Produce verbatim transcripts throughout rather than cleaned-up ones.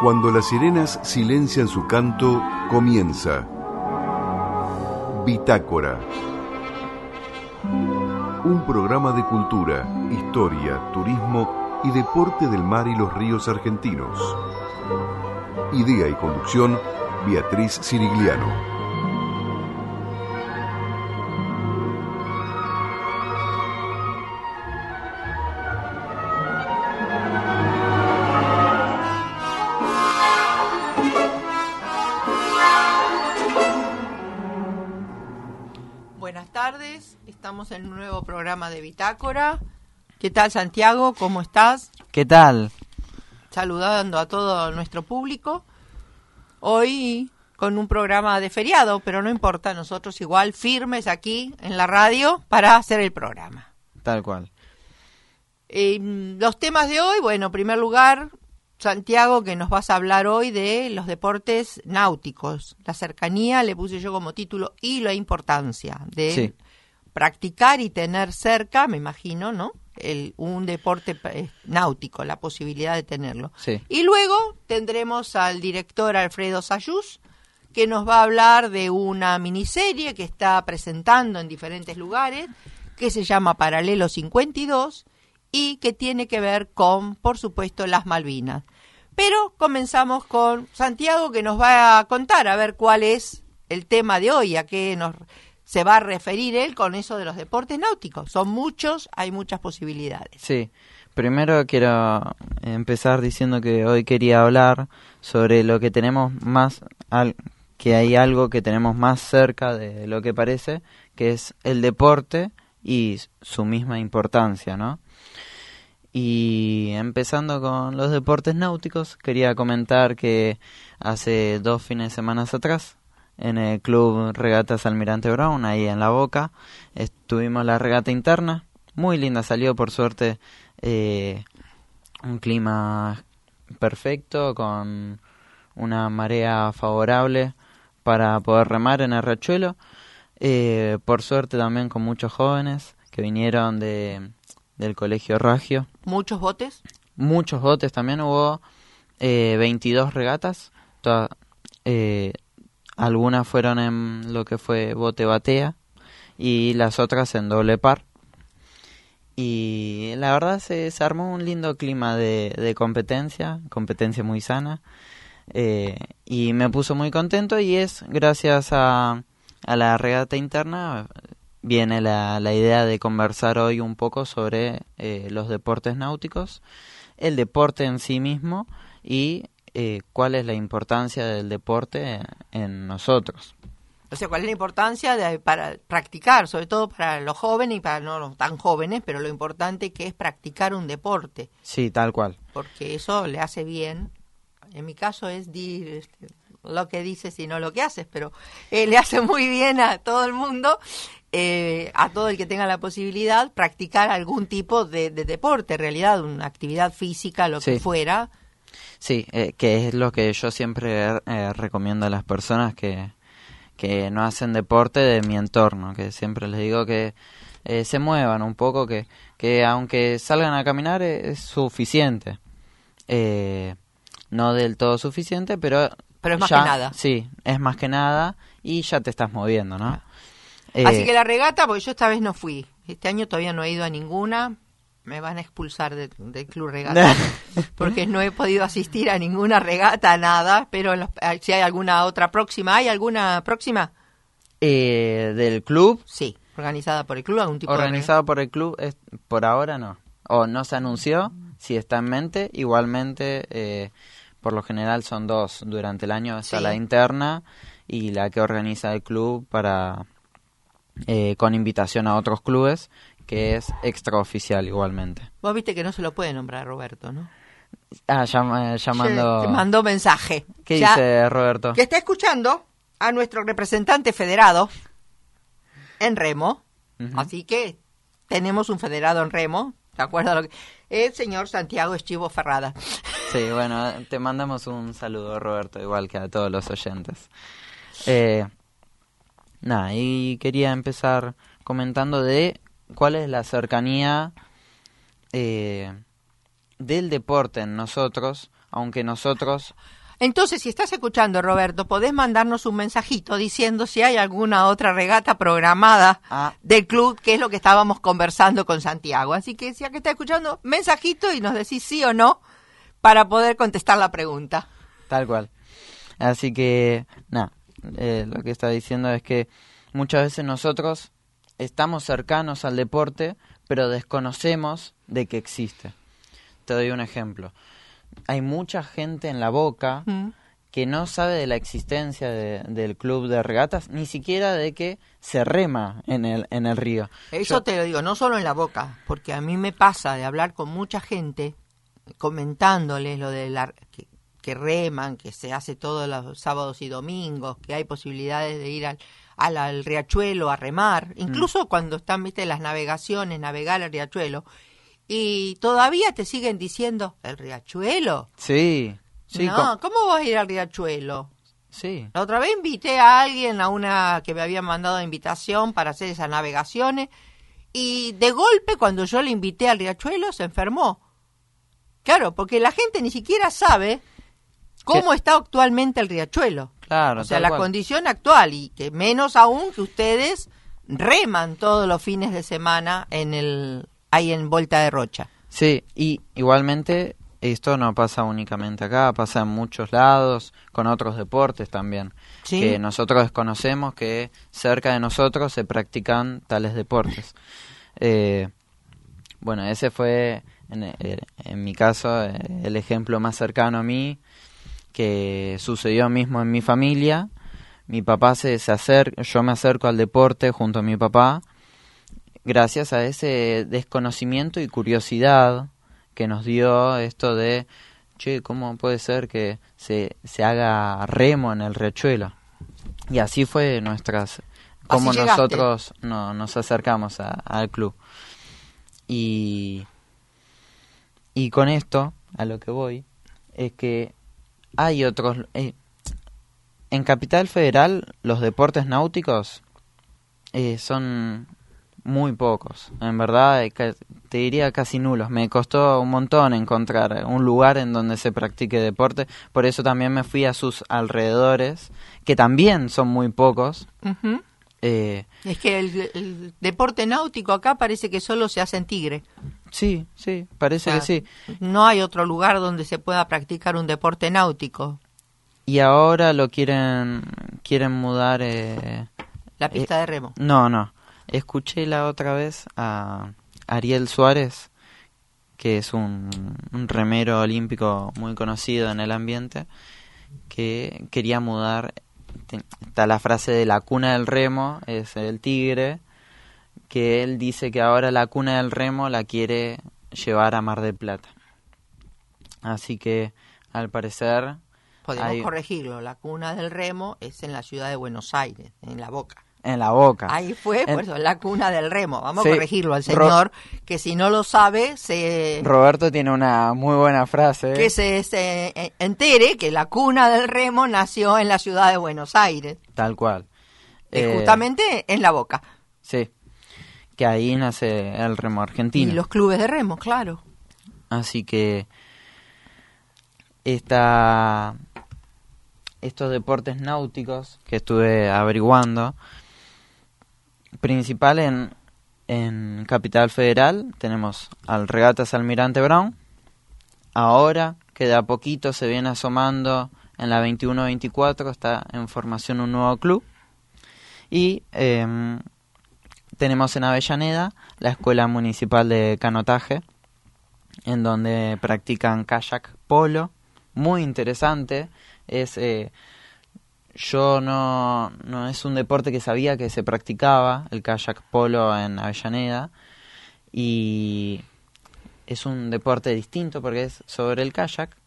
Cuando las sirenas silencian su canto, comienza Bitácora. Un programa de cultura, historia, turismo y deporte del mar y los ríos argentinos. Idea y conducción, Beatriz Cirigliano. Estamos en un nuevo programa de Bitácora. ¿Qué tal, Santiago? ¿Cómo estás? ¿Qué tal? Saludando a todo nuestro público. Hoy con un programa de feriado, pero no importa, nosotros igual firmes aquí en la radio para hacer el programa. Tal cual. Eh, los temas de hoy, bueno, en primer lugar, Santiago, que nos vas a hablar hoy de los deportes náuticos. La cercanía, le puse yo como título, y la importancia de Sí. practicar y tener cerca, me imagino, ¿no? El, un deporte eh, náutico, la posibilidad de tenerlo. Sí. Y luego tendremos al director Alfredo Sayús, que nos va a hablar de una miniserie que está presentando en diferentes lugares, que se llama Paralelo cincuenta y dos y que tiene que ver con, por supuesto, las Malvinas. Pero comenzamos con Santiago, que nos va a contar a ver cuál es el tema de hoy, a qué nos se va a referir él con eso de los deportes náuticos. Son muchos, hay muchas posibilidades. Sí, primero quiero empezar diciendo que hoy quería hablar sobre lo que tenemos más, al, que hay algo que tenemos más cerca de lo que parece, que es el deporte y su misma importancia, ¿no? Y empezando con los deportes náuticos, quería comentar que hace dos fines de semana atrás, en el Club Regatas Almirante Brown, ahí en La Boca, estuvimos la regata interna, muy linda, salió por suerte eh, un clima perfecto, con una marea favorable para poder remar en el riachuelo, eh, por suerte también con muchos jóvenes que vinieron de del Colegio Ragio. ¿Muchos botes? Muchos botes también, hubo eh, veintidós regatas, todas, eh, algunas fueron en lo que fue bote batea y las otras en doble par. Y la verdad se, se armó un lindo clima de, de competencia, competencia muy sana, eh, y me puso muy contento, y es gracias a, a la regata interna viene la, la idea de conversar hoy un poco sobre eh, los deportes náuticos, el deporte en sí mismo y Eh, cuál es la importancia del deporte en nosotros. O sea, cuál es la importancia de, para practicar, sobre todo para los jóvenes y para no los tan jóvenes, pero lo importante que es practicar un deporte. Sí, tal cual. Porque eso le hace bien. En mi caso es dir, este, lo que dices y no lo que haces, pero eh, le hace muy bien a todo el mundo, eh, a todo el que tenga la posibilidad, practicar algún tipo de, de deporte, en realidad, una actividad física, lo Sí. que fuera. Sí, eh, que es lo que yo siempre eh, recomiendo a las personas que, que no hacen deporte de mi entorno, que siempre les digo que eh, se muevan un poco, que, que aunque salgan a caminar eh, es suficiente. Eh, no del todo suficiente, pero... Pero es más ya, que nada. Sí, es más que nada y ya te estás moviendo, ¿no? Ah. Eh, Así que la regata, porque yo esta vez no fui, este año todavía no he ido a ninguna. Me van a expulsar del de Club Regata porque no he podido asistir a ninguna regata, nada, pero en los, si hay alguna otra próxima, ¿hay alguna próxima? eh, del club, Sí, organizada por el club, algún tipo organizado por el club, es, por ahora no. O no se anunció, si está en mente, igualmente, eh, por lo general son dos durante el año, está Sí. la interna y la que organiza el club para eh, con invitación a otros clubes, que es extraoficial igualmente. de... Vos viste que no se lo puede nombrar a Roberto, ¿no? Ah, llama, llamando... Te mandó mensaje. ¿Qué Ya, dice Roberto? que está escuchando a nuestro representante federado en remo. Ujú. Así que tenemos un federado en remo, ¿de acuerdo a lo que... El señor Santiago Eschivo Ferrada. Sí, bueno, te mandamos un saludo, Roberto, igual que a todos los oyentes. Eh, nada, y quería empezar comentando de cuál es la cercanía eh, del deporte en nosotros, aunque nosotros... Entonces, si estás escuchando, Roberto, podés mandarnos un mensajito diciendo si hay alguna otra regata programada Ah. del club, que es lo que estábamos conversando con Santiago. Así que, si ya que está escuchando, mensajito y nos decís sí o no para poder contestar la pregunta. Tal cual. Así que, nada, eh, lo que está diciendo es que muchas veces nosotros estamos cercanos al deporte, pero desconocemos de que existe. Te doy un ejemplo. Hay mucha gente en La Boca mm. que no sabe de la existencia de, del club de regatas, ni siquiera de que se rema en el, en el río. Eso Yo... te lo digo, no solo en La Boca, porque a mí me pasa de hablar con mucha gente comentándoles lo de la... Que, que reman, que se hace todos los sábados y domingos, que hay posibilidades de ir al, al, al riachuelo a remar, incluso mm. cuando están, viste, las navegaciones, navegar al riachuelo, y todavía te siguen diciendo, ¿el riachuelo? Sí. sí no, ¿cómo vas a ir al riachuelo? Sí. La otra vez invité a alguien, a una que me había mandado invitación para hacer esas navegaciones, y de golpe cuando yo le invité al riachuelo se enfermó. Claro, porque la gente ni siquiera sabe cómo ¿Qué? está actualmente el riachuelo. Claro, o sea, la cual. condición actual, y que menos aún que ustedes reman todos los fines de semana en el ahí en Volta de Rocha. Sí, y igualmente esto no pasa únicamente acá, pasa en muchos lados, con otros deportes también. ¿Sí? Que nosotros desconocemos que cerca de nosotros se practican tales deportes. Eh, bueno, ese fue, en, en mi caso, el ejemplo más cercano a mí, que sucedió mismo en mi familia. Mi papá se, se acerca, yo me acerco al deporte junto a mi papá, gracias a ese desconocimiento y curiosidad que nos dio esto de, che, ¿cómo puede ser que se, se haga remo en el riachuelo? Y así fue nuestras, como nosotros no, nos acercamos a, al club. Y, y con esto, a lo que voy, es que hay otros... Eh, en Capital Federal los deportes náuticos eh, son muy pocos, en verdad eh, te diría casi nulos. Me costó un montón encontrar un lugar en donde se practique deporte, por eso también me fui a sus alrededores, que también son muy pocos. Uh-huh. eh, es que el, el deporte náutico acá parece que solo se hace en Tigre. Sí, sí, parece o sea, que sí. No hay otro lugar donde se pueda practicar un deporte náutico. Y ahora lo quieren quieren mudar... Eh, la pista eh, de remo. No, no. Escuché la otra vez a Ariel Suárez, que es un, un remero olímpico muy conocido en el ambiente, que quería mudar... Está la frase de la cuna del remo, es el Tigre, que él dice que ahora la cuna del remo la quiere llevar a Mar del Plata. Así que, al parecer... Podemos hay... corregirlo, la cuna del remo es en la ciudad de Buenos Aires, en La Boca. En La Boca. Ahí fue, en... por eso, la cuna del remo. Vamos sí. a corregirlo al señor, Ro... que si no lo sabe, se... Roberto tiene una muy buena frase. Que se, se entere que la cuna del remo nació en la ciudad de Buenos Aires. Tal cual. Eh, justamente en La Boca. Sí, que ahí nace el remo argentino. Y los clubes de remo, claro. Así que esta, estos deportes náuticos que estuve averiguando, principal en, en Capital Federal, tenemos al Regatas Almirante Brown, ahora que de a poquito se viene asomando en la veintiuno veinticuatro, está en formación un nuevo club, y eh, tenemos en Avellaneda la Escuela Municipal de Canotaje, en donde practican kayak polo, muy interesante. Es eh, yo no no es un deporte que sabía que se practicaba, el kayak polo en Avellaneda, y es un deporte distinto porque es sobre el kayak,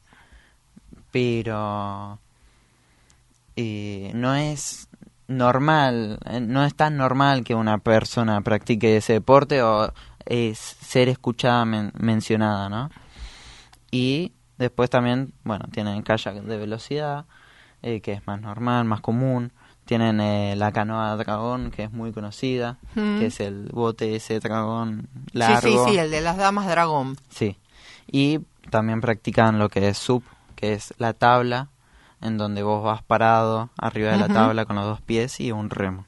pero eh, no es normal, no es tan normal que una persona practique ese deporte o es ser escuchada men- mencionada, ¿no? Y después también, bueno, tienen kayak de velocidad, eh, que es más normal, más común. Tienen eh, la canoa dragón, que es muy conocida, mm. que es el bote ese dragón largo. Sí, sí, sí, el de las damas dragón. Sí. Y también practican lo que es S U P, que es la tabla, en donde vos vas parado arriba de la uh-huh. tabla con los dos pies y un remo.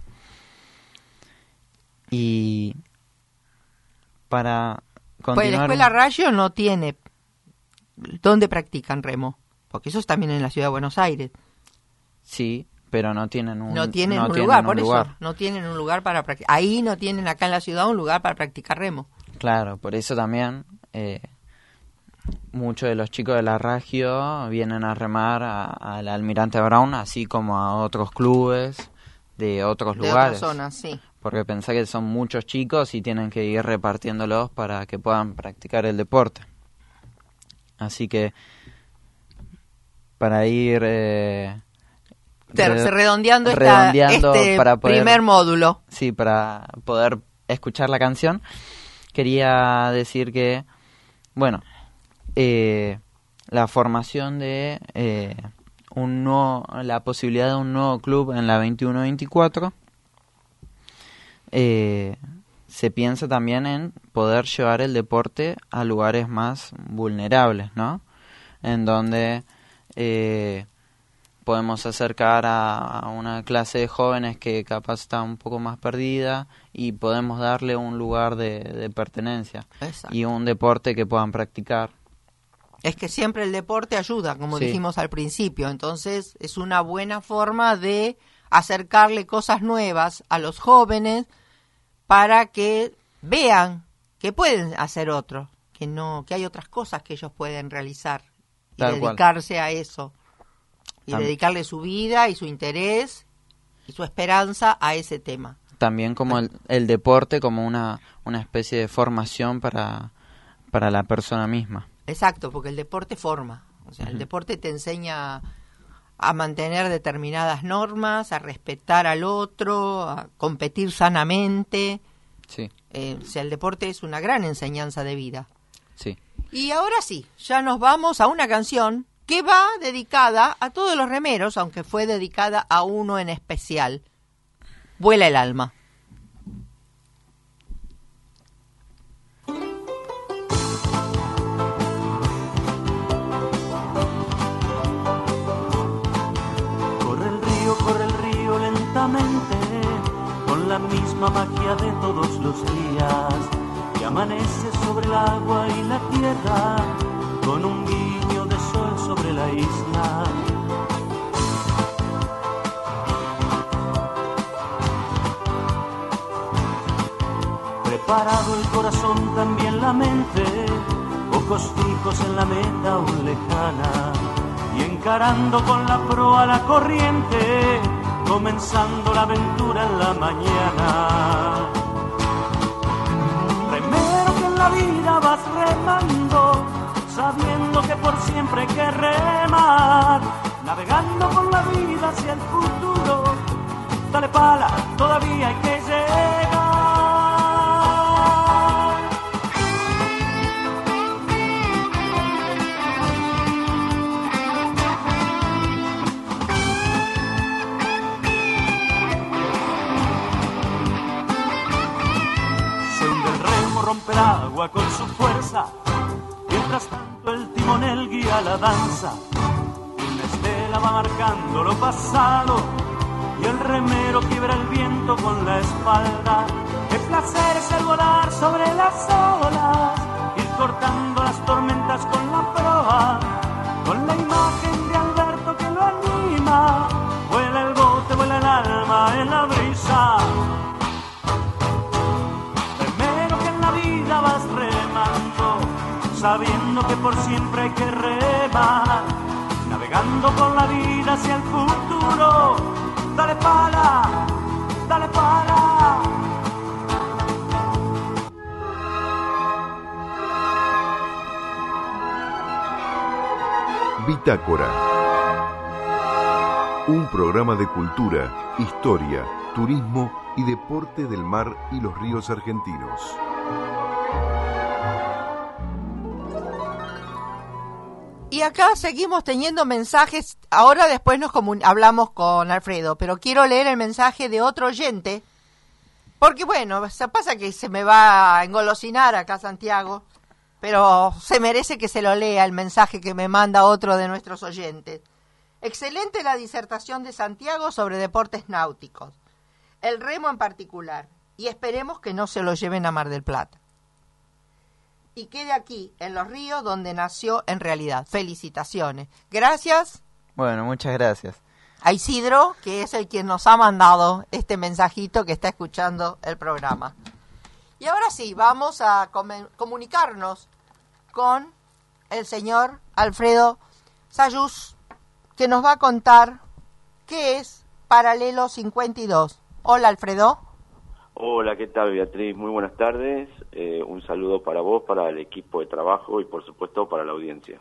Y para continuar... Pues la Escuela Raggio no tiene dónde practican remo, porque eso es también en la ciudad de Buenos Aires. Sí, pero no tienen un, no tienen no un tienen lugar, un por lugar. eso no tienen un lugar para practicar. Ahí no tienen acá en la ciudad un lugar para practicar remo. Claro, por eso también eh, muchos de los chicos de la Raggio vienen a remar al Almirante Brown, así como a otros clubes de otros de lugares. De otras zonas, sí. Porque pensá que son muchos chicos y tienen que ir repartiéndolos para que puedan practicar el deporte. Así que para ir eh, re, redondeando, redondeando esta, este para poder, primer módulo. Sí, para poder escuchar la canción, quería decir que, bueno, eh, la formación de eh, un nuevo, la posibilidad de un nuevo club en la veintiuno veinticuatro, eh, se piensa también en poder llevar el deporte a lugares más vulnerables, ¿no? En donde eh, podemos acercar a, a una clase de jóvenes que capaz está un poco más perdida y podemos darle un lugar de, de pertenencia. Exacto. Y un deporte que puedan practicar. Es que siempre el deporte ayuda, como sí. dijimos al principio, entonces es una buena forma de acercarle cosas nuevas a los jóvenes para que vean que pueden hacer otros, que no, que hay otras cosas que ellos pueden realizar y Tal dedicarse cual. a eso y Tam- dedicarle su vida y su interés y su esperanza a ese tema. También como el, el deporte como una una especie de formación para para la persona misma. Exacto, porque el deporte forma, o sea, uh-huh. el deporte te enseña a mantener determinadas normas, a respetar al otro, a competir sanamente. Sí. Eh, o sea, el deporte es una gran enseñanza de vida. Sí. Y ahora sí, ya nos vamos a una canción que va dedicada a todos los remeros, aunque fue dedicada a uno en especial. Vuela el alma. Con la misma magia de todos los días, que amanece sobre el agua y la tierra, con un guiño de sol sobre la isla. Preparado el corazón, también la mente, ojos fijos en la meta aún lejana, y encarando con la proa la corriente, comenzando la aventura en la mañana. Remero que en la vida vas remando, sabiendo que por siempre hay que remar, navegando con la vida hacia el futuro. Dale pala, todavía hay que llegar. Rompe el agua con su fuerza, mientras tanto el timonel guía la danza. Una estela va marcando lo pasado y el remero quiebra el viento con la espalda. Qué placer es el volar sobre las olas, ir cortando las tormentas con la proa, con la imagen de Alberto que lo anima. Vuela el bote, vuela el alma en la brisa. Vas remando, sabiendo que por siempre hay que remar, navegando con la vida hacia el futuro. Dale para, dale para. Bitácora. Un programa de cultura, historia, turismo y deporte del mar y los ríos argentinos. Y acá seguimos teniendo mensajes. Ahora después nos comun- hablamos con Alfredo, pero quiero leer el mensaje de otro oyente, porque bueno, se pasa que se me va a engolosinar acá Santiago, pero se merece que se lo lea el mensaje que me manda otro de nuestros oyentes. Excelente la disertación de Santiago sobre deportes náuticos, el remo en particular, y esperemos que no se lo lleven a Mar del Plata. Y quede aquí, en los ríos, donde nació en realidad. Felicitaciones. Gracias. Bueno, muchas gracias. A Isidro, que es el quien nos ha mandado este mensajito que está escuchando el programa. Y ahora sí, vamos a com- comunicarnos con el señor Alfredo Sayús, que nos va a contar qué es Paralelo cincuenta y dos. Hola, Alfredo. Hola, ¿qué tal, Beatriz? Muy buenas tardes. Eh, un saludo para vos, para el equipo de trabajo y, por supuesto, para la audiencia.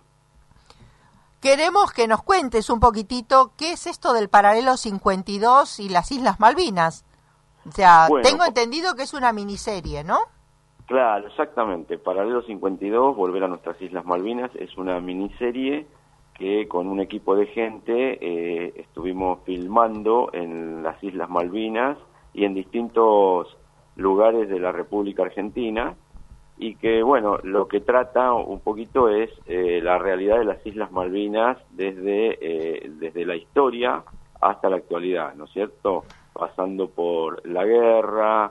Queremos que nos cuentes un poquitito qué es esto del Paralelo cincuenta y dos y las Islas Malvinas. O sea, bueno, tengo entendido que es una miniserie, ¿no? Claro, exactamente. Paralelo cincuenta y dos, Volver a nuestras Islas Malvinas, es una miniserie que con un equipo de gente eh, estuvimos filmando en las Islas Malvinas y en distintos lugares de la República Argentina, y que, bueno, lo que trata un poquito es eh, la realidad de las Islas Malvinas desde, eh, desde la historia hasta la actualidad, ¿no es cierto? Pasando por la guerra,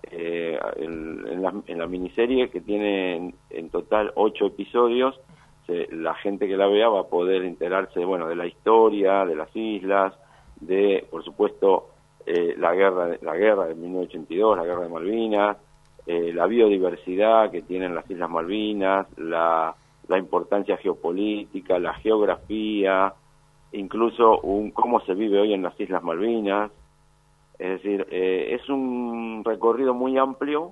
eh, en, en, la, en la miniserie, que tiene en, en total ocho episodios. Se, la gente que la vea va a poder enterarse, bueno, de la historia, de las islas, de, por supuesto, eh, la guerra la guerra de mil novecientos ochenta y dos, la guerra de Malvinas, eh, la biodiversidad que tienen las Islas Malvinas, la, la importancia geopolítica, la geografía, incluso un cómo se vive hoy en las Islas Malvinas. Es decir, eh, es un recorrido muy amplio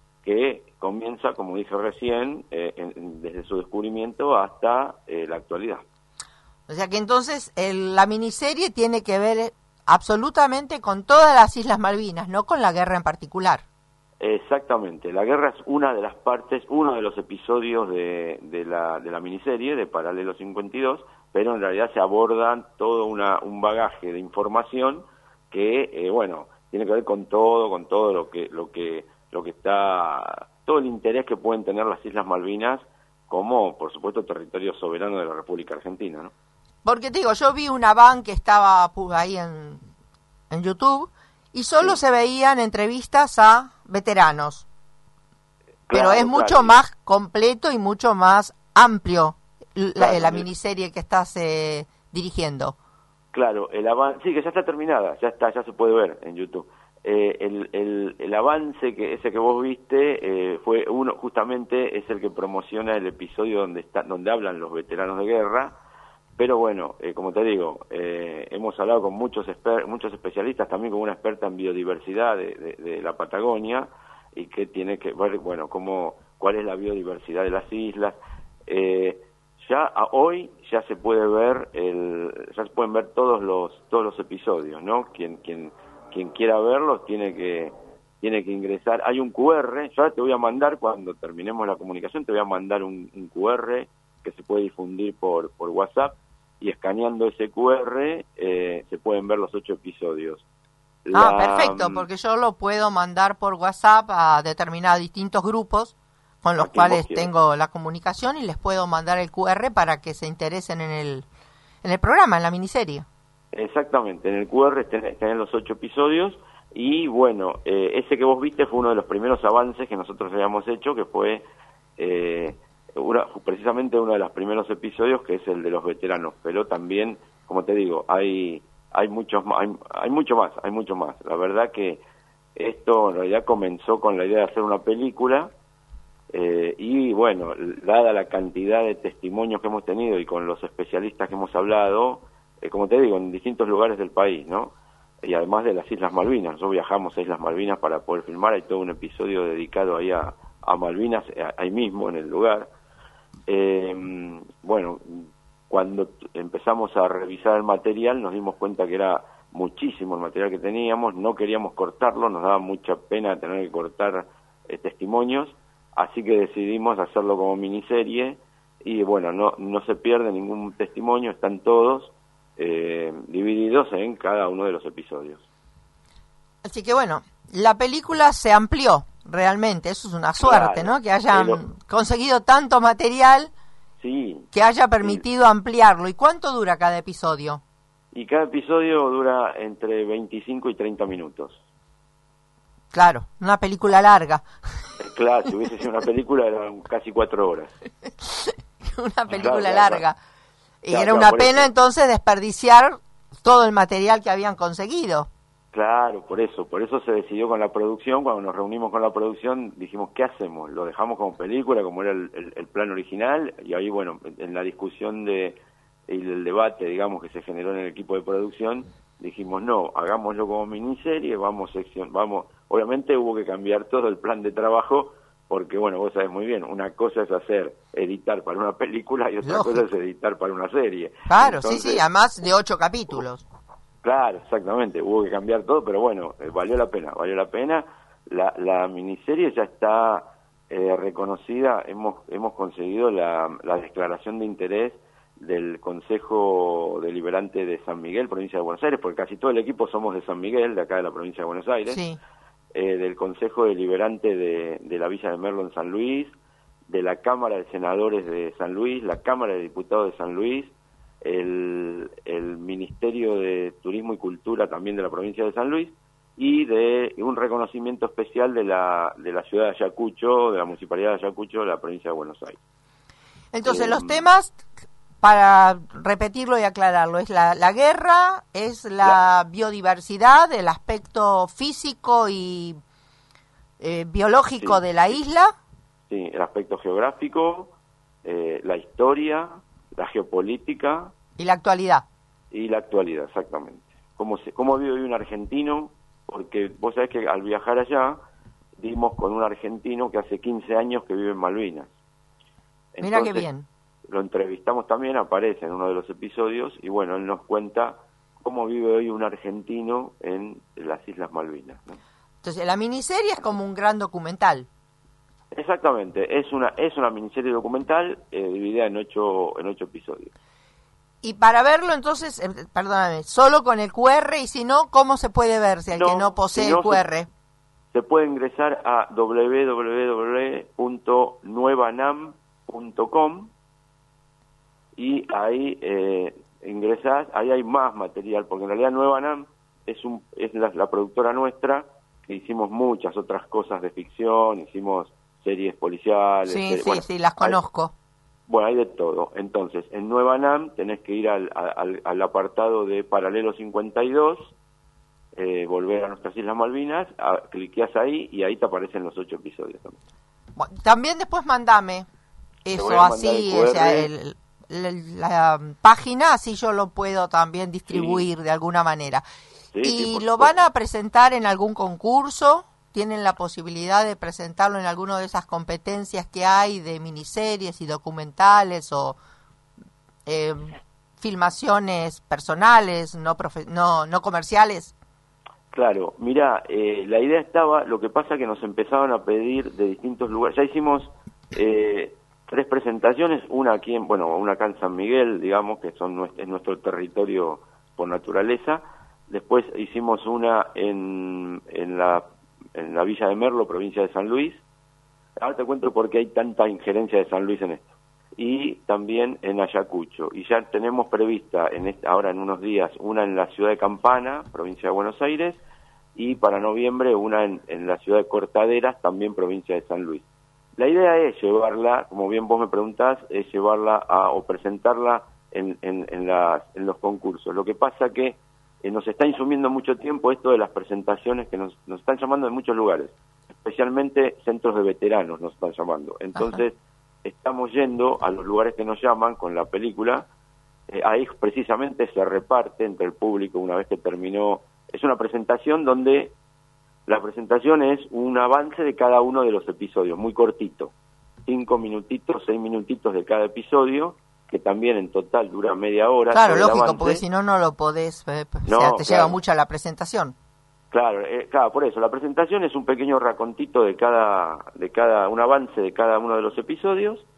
que comienza, como dije recién, eh, en, desde su descubrimiento hasta eh, la actualidad. O sea que entonces el, la miniserie tiene que ver absolutamente con todas las Islas Malvinas, no con la guerra en particular. Exactamente, la guerra es una de las partes, uno de los episodios de, de, la, de la miniserie de Paralelo cincuenta y dos, pero en realidad se abordan todo una, un bagaje de información que, eh, bueno, tiene que ver con todo, con todo lo que, lo que, lo que está, todo el interés que pueden tener las Islas Malvinas como, por supuesto, territorio soberano de la República Argentina, ¿no? Porque te digo, yo vi una van que estaba ahí en, en YouTube y solo sí. se veían entrevistas a veteranos. Claro, pero es mucho claro. más completo y mucho más amplio la, claro, la miniserie que estás eh, dirigiendo. Claro, el avance, sí, que ya está terminada, ya está, ya se puede ver en YouTube. Eh, el, el, el avance que ese que vos viste eh, fue uno, justamente es el que promociona el episodio donde está, donde hablan los veteranos de guerra. Pero bueno, eh, como te digo, eh, hemos hablado con muchos esper- muchos especialistas, también con una experta en biodiversidad de, de, de la Patagonia, y que tiene que ver, bueno, cómo, cuál es la biodiversidad de las islas. Eh, ya a hoy ya se puede ver, el, ya se pueden ver todos los todos los episodios, ¿no? Quien quien quien quiera verlos tiene que tiene que ingresar. Hay un Q R, ya te voy a mandar cuando terminemos la comunicación, te voy a mandar un, un Q R que se puede difundir por por WhatsApp. Y escaneando ese Q R eh, se pueden ver los ocho episodios. La, ah, perfecto, porque yo lo puedo mandar por WhatsApp a determinados distintos grupos con los cuales tengo la comunicación y les puedo mandar el Q R para que se interesen en el en el programa, en la miniserie. Exactamente, en el Q R están los ocho episodios y bueno, eh, ese que vos viste fue uno de los primeros avances que nosotros habíamos hecho, que fue... Eh, Una, precisamente uno de los primeros episodios, que es el de los veteranos, pero también, como te digo, hay hay muchos hay, hay mucho más, hay mucho más. La verdad que esto en realidad comenzó con la idea de hacer una película eh, y bueno, dada la cantidad de testimonios que hemos tenido y con los especialistas que hemos hablado, eh, como te digo, en distintos lugares del país, ¿no? Y además de las Islas Malvinas, nosotros viajamos a Islas Malvinas para poder filmar, hay todo un episodio dedicado ahí a, a Malvinas, ahí mismo en el lugar. Eh, bueno, cuando empezamos a revisar el material nos dimos cuenta que era muchísimo el material que teníamos, no queríamos cortarlo, nos daba mucha pena tener que cortar eh, testimonios, así que decidimos hacerlo como miniserie y bueno, no, no se pierde ningún testimonio, están todos eh, divididos en cada uno de los episodios. Así que bueno, la película se amplió realmente, eso es una suerte, Claro, ¿no? Que hayan pero- conseguido tanto material Sí. que haya permitido ampliarlo. ¿Y cuánto dura cada episodio? Y cada episodio dura entre veinticinco y treinta minutos. Claro, una película larga. Eh, Claro, si hubiese sido una película eran casi cuatro horas. Una película claro, larga. claro. Y Claro, era claro, una por pena eso. entonces desperdiciar todo el material que habían conseguido. Claro, por eso, por eso se decidió con la producción. Cuando nos reunimos con la producción dijimos, ¿qué hacemos? ¿Lo dejamos como película, como era el, el- el plan original? Y ahí, bueno, en la discusión de y el debate, digamos, que se generó en el equipo de producción, dijimos, no, hagámoslo como miniserie, vamos sección, vamos, obviamente hubo que cambiar todo el plan de trabajo, porque bueno, vos sabés muy bien, una cosa es hacer, editar para una película y otra Lógico. cosa es editar para una serie. Claro, Entonces, sí, sí, además de ocho capítulos. claro, exactamente, hubo que cambiar todo, pero bueno, eh, valió la pena, valió la pena. La, la miniserie ya está eh, reconocida, hemos hemos conseguido la, la declaración de interés del Consejo Deliberante de San Miguel, provincia de Buenos Aires, porque casi todo el equipo somos de San Miguel, de acá de la provincia de Buenos Aires, Sí. eh, del Consejo Deliberante de, de la Villa de Merlo en San Luis, de la Cámara de Senadores de San Luis, la Cámara de Diputados de San Luis, el, el Ministerio de Turismo y Cultura también de la provincia de San Luis, y de un reconocimiento especial de la, de la ciudad de Ayacucho, de la Municipalidad de Ayacucho, de la provincia de Buenos Aires. Entonces, Eh, los temas, para repetirlo y aclararlo, es la, la guerra, es la biodiversidad, el aspecto físico y eh, biológico Sí. de la isla. Sí, el aspecto geográfico, eh, la historia, la geopolítica Y la actualidad. y la actualidad, exactamente. Cómo, se, cómo vive hoy un argentino, porque vos sabés que al viajar allá dimos con un argentino que hace quince años que vive en Malvinas. Mira qué Entonces, bien. Lo entrevistamos también, aparece en uno de los episodios, y bueno, él nos cuenta cómo vive hoy un argentino en las Islas Malvinas, ¿no? Entonces, la miniserie es como un gran documental. Exactamente, es una es una miniserie documental eh, dividida en ocho en ocho episodios. Y para verlo, entonces, eh, perdóname, solo con el Q R, y si no, ¿cómo se puede ver si el No, que no posee si no el Q R? Se, se puede ingresar a doble u doble u doble u punto nuevanam punto com y ahí eh, ingresás, ahí hay más material, porque en realidad Nuevanam es un es la, la productora nuestra, que hicimos muchas otras cosas de ficción, hicimos series policiales. Sí, series- sí, bueno, sí, las hay- conozco. Bueno, hay de todo. Entonces, en Nuevanam tenés que ir al, al, al apartado de Paralelo cincuenta y dos, eh, volver a nuestras Islas Malvinas, a, cliqueás ahí y ahí te aparecen los ocho episodios también. Bueno, también después mandame eso voy a mandar así, el Q R. o sea, el- el- la página, así yo lo puedo también distribuir de alguna manera. Sí, ¿Y sí, por lo supuesto. van a presentar en algún concurso? ¿Tienen la posibilidad de presentarlo en alguna de esas competencias que hay de miniseries y documentales o eh, filmaciones personales, no, profe- no, no comerciales? Claro, mira, eh, la idea estaba, lo que pasa que nos empezaban a pedir de distintos lugares. Ya hicimos eh, tres presentaciones, una aquí en, bueno, una acá en San Miguel, digamos, que son nuestro, es nuestro territorio por naturaleza. Después hicimos una en, en la en la Villa de Merlo, provincia de San Luis. Ahora te cuento por qué hay tanta injerencia de San Luis en esto. Y también en Ayacucho. Y ya tenemos prevista en esta, ahora en unos días una en la ciudad de Campana, provincia de Buenos Aires, y para noviembre una en, en la ciudad de Cortaderas, también provincia de San Luis. La idea es llevarla, como bien vos me preguntás, es llevarla a, o presentarla en, en, en, las, en los concursos. Lo que pasa que eh, nos está insumiendo mucho tiempo esto de las presentaciones que nos, nos están llamando de muchos lugares, especialmente centros de veteranos nos están llamando. Entonces, ajá, estamos yendo a los lugares que nos llaman con la película, eh, ahí precisamente se reparte entre el público una vez que terminó. Es una presentación donde la presentación es un avance de cada uno de los episodios, muy cortito, cinco minutitos, seis minutitos de cada episodio, que también en total dura media hora. Claro, lógico, porque si no, no lo podés, eh, no, o sea, te claro. lleva mucho a la presentación. Claro, eh, claro, por eso, la presentación es un pequeño racontito de cada, de cada, un avance de cada uno de los episodios,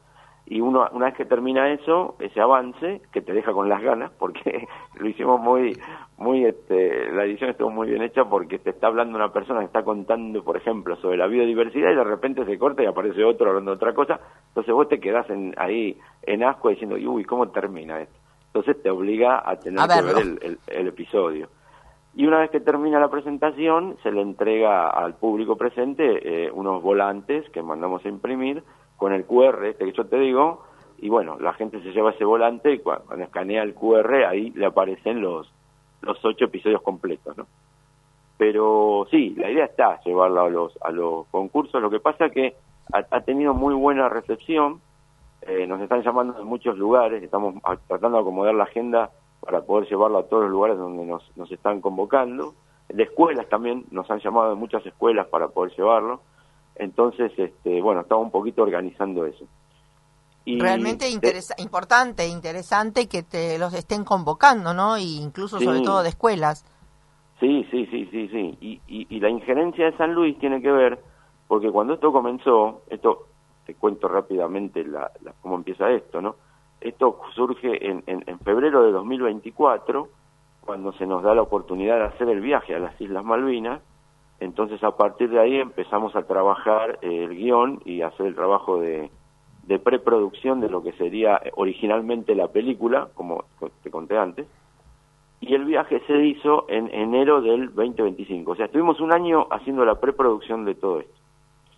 y uno una vez que termina eso, ese avance, que te deja con las ganas, porque lo hicimos muy, muy, este, la edición estuvo muy bien hecha porque te está hablando una persona que está contando, por ejemplo, sobre la biodiversidad y de repente se corta y aparece otro hablando de otra cosa, entonces vos te quedás en, ahí en asco diciendo, uy, ¿cómo termina esto? Entonces te obliga a tener a que verlo. ver el, el, el episodio. Y una vez que termina la presentación, se le entrega al público presente eh, unos volantes que mandamos a imprimir con el cu erre, este que yo te digo, y bueno, la gente se lleva ese volante y cuando, cuando escanea el cu erre, ahí le aparecen los, los ocho episodios completos, ¿no? Pero sí, la idea está llevarla a los, a los concursos, lo que pasa que ha, ha tenido muy buena recepción, eh, nos están llamando de muchos lugares, estamos a, tratando de acomodar la agenda para poder llevarlo a todos los lugares donde nos, nos están convocando, de escuelas también, nos han llamado de muchas escuelas para poder llevarlo, entonces, este, bueno, estamos un poquito organizando eso. Y realmente interesa- importante, interesante que te los estén convocando, ¿no? Y incluso sí, sobre todo de escuelas. Sí, sí, sí, sí, sí. Y, y, y la injerencia de San Luis tiene que ver, porque cuando esto comenzó, esto, te cuento rápidamente la, la, cómo empieza esto, ¿no? Esto surge en, en, en febrero de dos mil veinticuatro, cuando se nos da la oportunidad de hacer el viaje a las Islas Malvinas. Entonces, a partir de ahí empezamos a trabajar eh, el guión y hacer el trabajo de, de preproducción de lo que sería originalmente la película, como te conté antes. Y el viaje se hizo en enero del veinte veinticinco. O sea, estuvimos un año haciendo la preproducción de todo esto.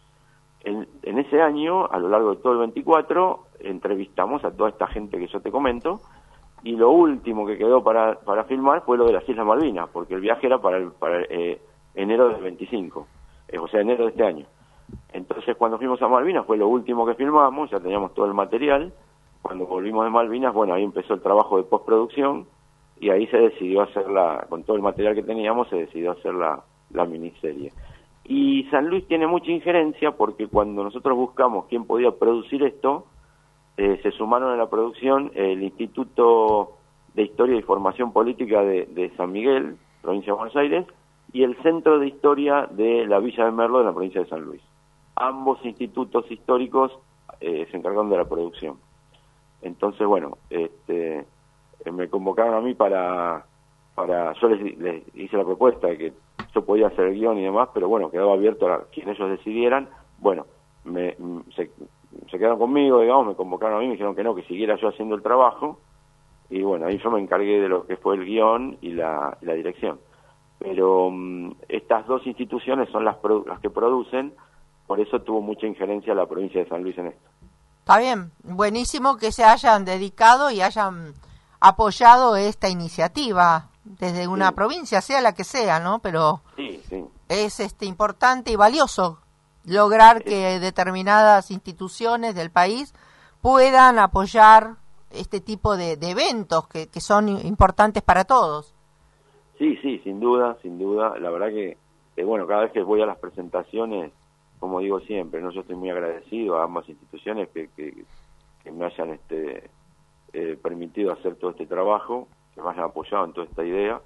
En, en ese año, a lo largo de todo el veinticuatro, entrevistamos a toda esta gente que yo te comento, y lo último que quedó para, para filmar fue lo de las Islas Malvinas, porque el viaje era para, el, para eh, enero del veinticinco, eh, o sea, enero de este año. Entonces, cuando fuimos a Malvinas fue lo último que filmamos, ya teníamos todo el material. Cuando volvimos de Malvinas, bueno, ahí empezó el trabajo de postproducción, y ahí se decidió hacer la, con todo el material que teníamos, se decidió hacer la, la miniserie. Y San Luis tiene mucha injerencia porque cuando nosotros buscamos quién podía producir esto, eh, se sumaron a la producción el Instituto de Historia y Formación Política de, de San Miguel, provincia de Buenos Aires, y el Centro de Historia de la Villa de Merlo, de la provincia de San Luis. Ambos institutos históricos eh, se encargaron de la producción. Entonces, bueno, este, me convocaron a mí para, para yo les, les hice la propuesta de que yo podía hacer el guión y demás, pero bueno, quedaba abierto a quien ellos decidieran. Bueno, me, se, se quedaron conmigo, digamos, me convocaron a mí, me dijeron que no, que siguiera yo haciendo el trabajo, y bueno, ahí yo me encargué de lo que fue el guión y la, y la dirección. Pero um, estas dos instituciones son las, produ- las que producen, por eso tuvo mucha injerencia la provincia de San Luis en esto. Está bien, buenísimo que se hayan dedicado y hayan apoyado esta iniciativa desde una sí. provincia, sea la que sea, ¿no? Pero sí, sí. es este importante y valioso lograr que determinadas instituciones del país puedan apoyar este tipo de, de eventos que, que son importantes para todos. Sí, sí, sin duda, sin duda. La verdad que, eh, bueno, cada vez que voy a las presentaciones, como digo siempre, no, yo estoy muy agradecido a ambas instituciones que, que, que me hayan este eh, permitido hacer todo este trabajo, que me hayan apoyado en toda esta idea.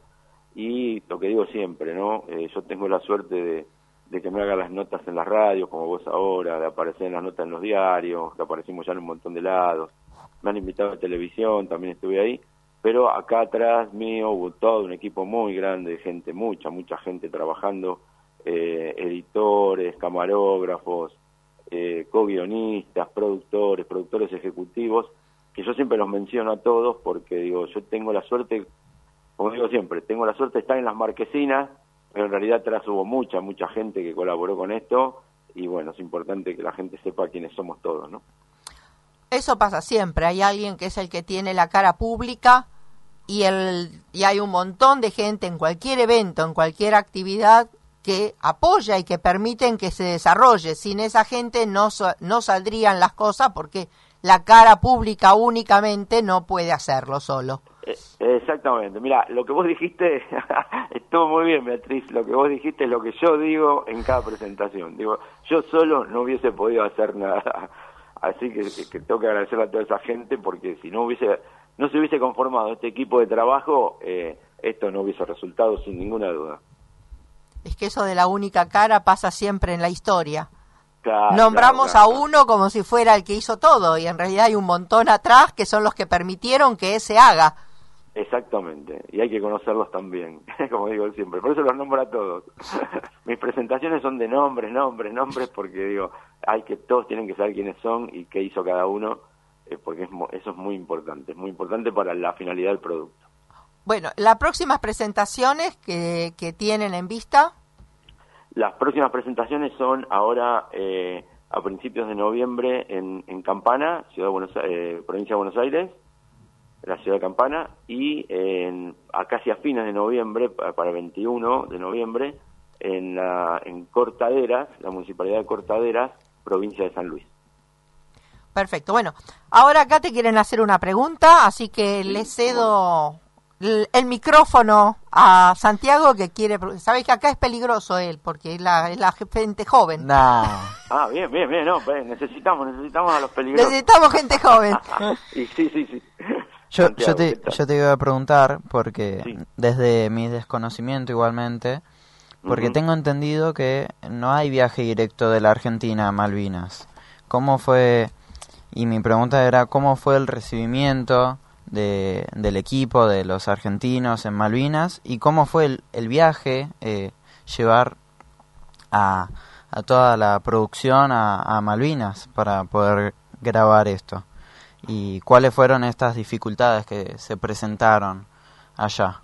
Y lo que digo siempre, ¿no? Eh, yo tengo la suerte de, de que me hagan las notas en las radios, como vos ahora, de aparecer en las notas en los diarios, que aparecimos ya en un montón de lados. Me han invitado a televisión, también estuve ahí. Pero acá atrás mío hubo todo un equipo muy grande de gente, mucha, mucha gente trabajando, eh, editores, camarógrafos, eh, co-guionistas, productores, productores ejecutivos, que yo siempre los menciono a todos porque digo, yo tengo la suerte, como digo siempre, tengo la suerte de estar en las marquesinas, pero en realidad atrás hubo mucha, mucha gente que colaboró con esto, y bueno, es importante que la gente sepa quiénes somos todos, ¿no? Eso pasa siempre, hay alguien que es el que tiene la cara pública y, el, y hay un montón de gente en cualquier evento, en cualquier actividad que apoya y que permiten que se desarrolle. Sin esa gente no, no saldrían las cosas porque la cara pública únicamente no puede hacerlo solo. Exactamente, mira, lo que vos dijiste estuvo muy bien, Beatriz, lo que vos dijiste es lo que yo digo en cada presentación. Digo, yo solo no hubiese podido hacer nada. Así que, que, que tengo que agradecerle a toda esa gente porque si no hubiese no se hubiese conformado este equipo de trabajo, eh, esto no hubiese resultado sin ninguna duda. Es que eso de la única cara pasa siempre en la historia. Claro, Nombramos claro, a claro. uno como si fuera el que hizo todo y en realidad hay un montón atrás que son los que permitieron que se haga. Exactamente, y hay que conocerlos también, como digo siempre, por eso los nombro a todos. Mis presentaciones son de nombres, nombres, nombres, porque digo, hay que todos tienen que saber quiénes son y qué hizo cada uno, eh, porque es, mo- eso es muy importante, es muy importante para la finalidad del producto. Bueno, las próximas presentaciones que, que tienen en vista. Las próximas presentaciones son ahora eh, a principios de noviembre en, en Campana, ciudad de Buenos eh, provincia de Buenos Aires, la ciudad de Campana, y en, a casi a fines de noviembre, pa- para el veintiuno de noviembre, en, la, en Cortaderas, la municipalidad de Cortaderas, provincia de San Luis. Perfecto. Bueno, ahora acá te quieren hacer una pregunta, así que le cedo el, el micrófono a Santiago que quiere... Sabés que acá es peligroso él, porque es la, es la gente joven. Nah. Ah, bien, bien, bien, no, pues, necesitamos, necesitamos a los peligrosos. Necesitamos gente joven. Y sí, sí, sí. Yo, Santiago, yo, te, ¿qué tal? yo te iba a preguntar, porque Sí. desde mi desconocimiento igualmente, porque Ujú. tengo entendido que no hay viaje directo de la Argentina a Malvinas. ¿Cómo fue? Y mi pregunta era, ¿cómo fue el recibimiento de, del equipo, de los argentinos en Malvinas? ¿Y cómo fue el, el viaje, eh, llevar a, a toda la producción a, a Malvinas para poder grabar esto? ¿Y cuáles fueron estas dificultades que se presentaron allá?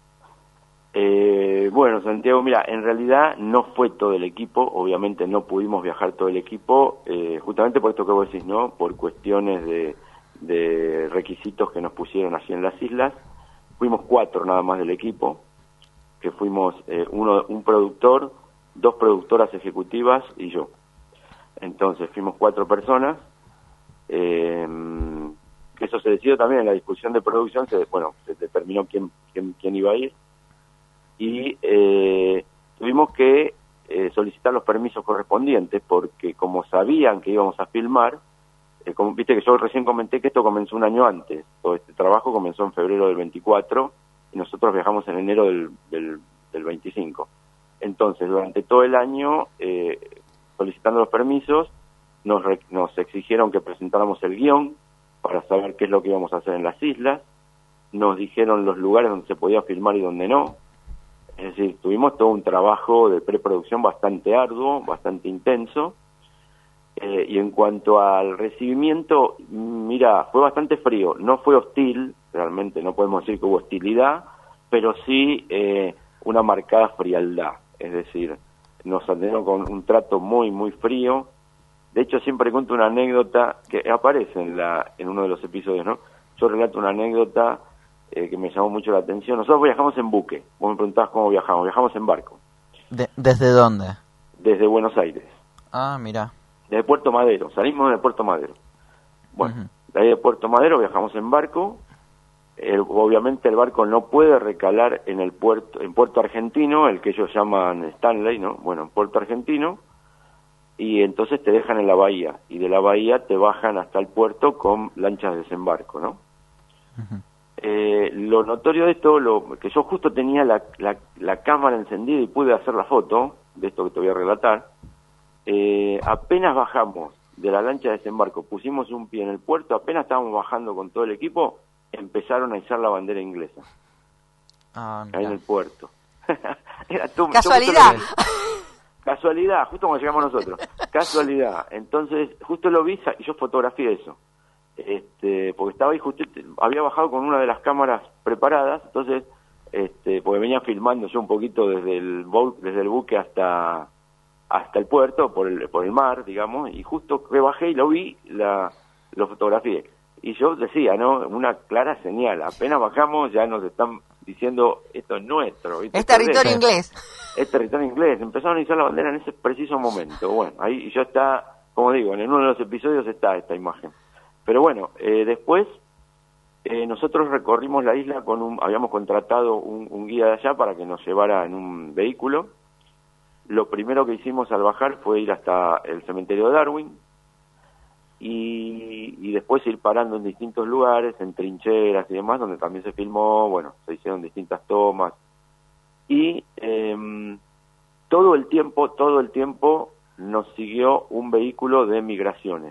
Eh, bueno, Santiago, mira, en realidad no fue todo el equipo, obviamente no pudimos viajar todo el equipo, eh, justamente por esto que vos decís, ¿no? Por cuestiones de, de requisitos que nos pusieron allí en las islas. Fuimos cuatro nada más del equipo, que fuimos eh, uno, un productor, dos productoras ejecutivas y yo. Entonces fuimos cuatro personas. Eh, eso se decidió también en la discusión de producción, se, bueno, se determinó quién, quién, quién iba a ir. Y eh, tuvimos que eh, solicitar los permisos correspondientes porque como sabían que íbamos a filmar, eh, como viste que yo recién comenté que esto comenzó un año antes, todo este trabajo comenzó en febrero del veinticuatro y nosotros viajamos en enero del, del, del veinticinco. Entonces, durante todo el año, eh, solicitando los permisos, nos, re- nos exigieron que presentáramos el guión para saber qué es lo que íbamos a hacer en las islas, nos dijeron los lugares donde se podía filmar y donde no. Es decir, tuvimos todo un trabajo de preproducción bastante arduo, bastante intenso, eh, y en cuanto al recibimiento, mira, fue bastante frío, no fue hostil, realmente no podemos decir que hubo hostilidad, pero sí eh, una marcada frialdad, es decir, nos atendieron con un trato muy, muy frío. De hecho, siempre cuento una anécdota que aparece en, la, en uno de los episodios, ¿no? Yo relato una anécdota Eh, que me llamó mucho la atención. Nosotros viajamos en buque. Vos me preguntabas cómo viajamos. Viajamos en barco. De, ¿Desde dónde? Desde Buenos Aires. Ah, mira. Desde Puerto Madero. Salimos de Puerto Madero. Bueno, Ujú. de ahí de Puerto Madero viajamos en barco. El- obviamente el barco no puede recalar en el puerto, en Puerto Argentino, el que ellos llaman Stanley, ¿no? Bueno, en Puerto Argentino. Y entonces te dejan en la bahía. Y de la bahía te bajan hasta el puerto con lanchas de desembarco, ¿no? Ujú. Eh, lo notorio de esto, lo que yo justo tenía la, la, la cámara encendida y pude hacer la foto de esto que te voy a relatar, eh, apenas bajamos de la lancha de desembarco, pusimos un pie en el puerto, apenas estábamos bajando con todo el equipo, empezaron a izar la bandera inglesa, Ah, ahí en mira. el puerto. Era tú- Casualidad. tú justo lo- Casualidad, justo cuando llegamos nosotros. Casualidad. Entonces, justo lo vi y yo fotografié eso. Este, porque estaba ahí justo, había bajado con una de las cámaras preparadas, entonces, este, porque venía filmando yo un poquito desde el bu- desde el buque hasta hasta el puerto, por el por el mar, digamos, y justo que bajé y lo vi, la lo fotografié. Y yo decía, ¿no? Una clara señal, apenas bajamos ya nos están diciendo esto es nuestro, ¿viste? Es territorio Perdés. inglés. Es territorio inglés, empezaron a izar la bandera en ese preciso momento. Bueno, ahí ya está, como digo, en uno de los episodios está esta imagen. Pero bueno, eh, después eh, nosotros recorrimos la isla con un, habíamos contratado un, un guía de allá para que nos llevara en un vehículo. Lo primero que hicimos al bajar fue ir hasta el cementerio de Darwin y, y después ir parando en distintos lugares, en trincheras y demás, donde también se filmó, bueno, se hicieron distintas tomas. Y eh, todo el tiempo, todo el tiempo nos siguió un vehículo de migraciones.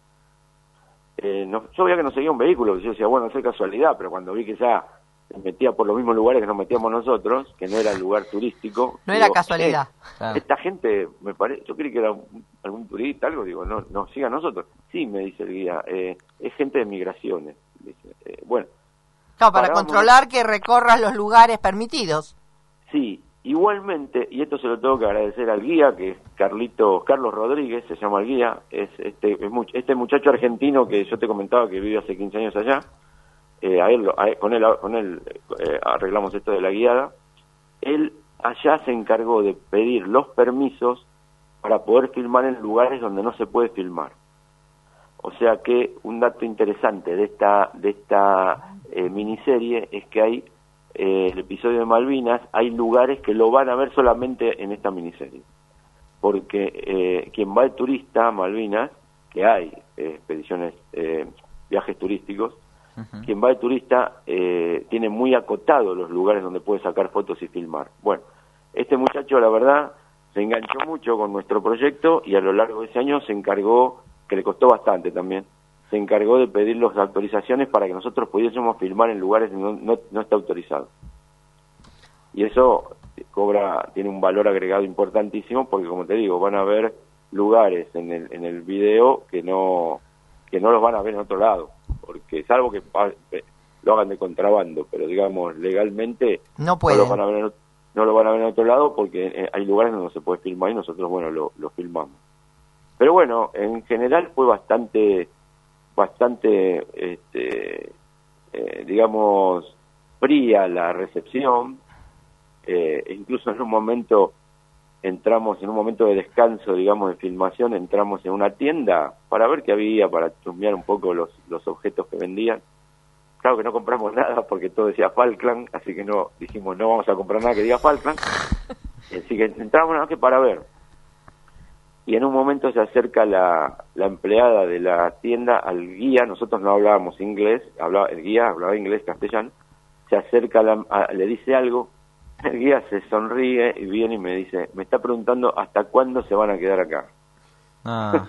Eh, no, yo veía que nos seguía un vehículo, yo decía, bueno, no es casualidad, pero cuando vi que ya se metía por los mismos lugares que nos metíamos nosotros, que no era el lugar turístico. No digo, era casualidad. Eh, Claro. Esta gente, me parece, yo creí que era un- algún turista, algo, digo, no, nos siga a nosotros. Sí, me dice el guía, eh, es gente de migraciones. Dice, eh, bueno, Claro, para Paramos. controlar que recorras los lugares permitidos. sí, igualmente, y esto se lo tengo que agradecer al guía, que es Carlitos, Carlos Rodríguez, se llama el guía, es este, es much- este muchacho argentino que yo te comentaba que vive hace quince años allá, eh, a él, lo- a él- con él, con él eh, arreglamos esto de la guiada. Él allá se encargó de pedir los permisos para poder filmar en lugares donde no se puede filmar. O sea que un dato interesante de esta de esta eh, miniserie es que hay eh, el episodio de Malvinas, hay lugares que lo van a ver solamente en esta miniserie, porque eh, quien va de turista a Malvinas, que hay eh, expediciones, eh, viajes turísticos, Ujú. quien va de turista eh, tiene muy acotados los lugares donde puede sacar fotos y filmar. Bueno, este muchacho, la verdad, se enganchó mucho con nuestro proyecto y a lo largo de ese año se encargó, que le costó bastante también, se encargó de pedir las autorizaciones para que nosotros pudiésemos filmar en lugares donde no, no, no está autorizado. Y eso cobra, tiene un valor agregado importantísimo porque, como te digo, van a ver lugares en el, en el video que no, que no los van a ver en otro lado, porque salvo que pa- lo hagan de contrabando, pero digamos, legalmente No no pueden. lo van a ver en, ot- no lo van a ver en otro lado porque eh, hay lugares donde no se puede filmar y nosotros, bueno, lo, lo filmamos. Pero bueno, en general fue bastante, bastante, este, eh, digamos, fría la recepción. Eh, incluso en un momento entramos, en un momento de descanso, digamos, de filmación, entramos en una tienda para ver qué había, para chusmear un poco los, los objetos que vendían. Claro que no compramos nada porque todo decía Falkland, así que no dijimos no vamos a comprar nada que diga Falkland. Así que entramos nada más que para ver. Y en un momento se acerca la, la empleada de la tienda al guía, nosotros no hablábamos inglés, hablaba, el guía hablaba inglés, castellano, se acerca, a la, a, le dice algo, el guía se sonríe y viene y me dice, me está preguntando hasta cuándo se van a quedar acá. Ah,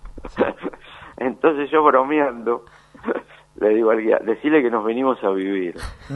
Entonces yo bromeando, le digo al guía, decile que nos venimos a vivir.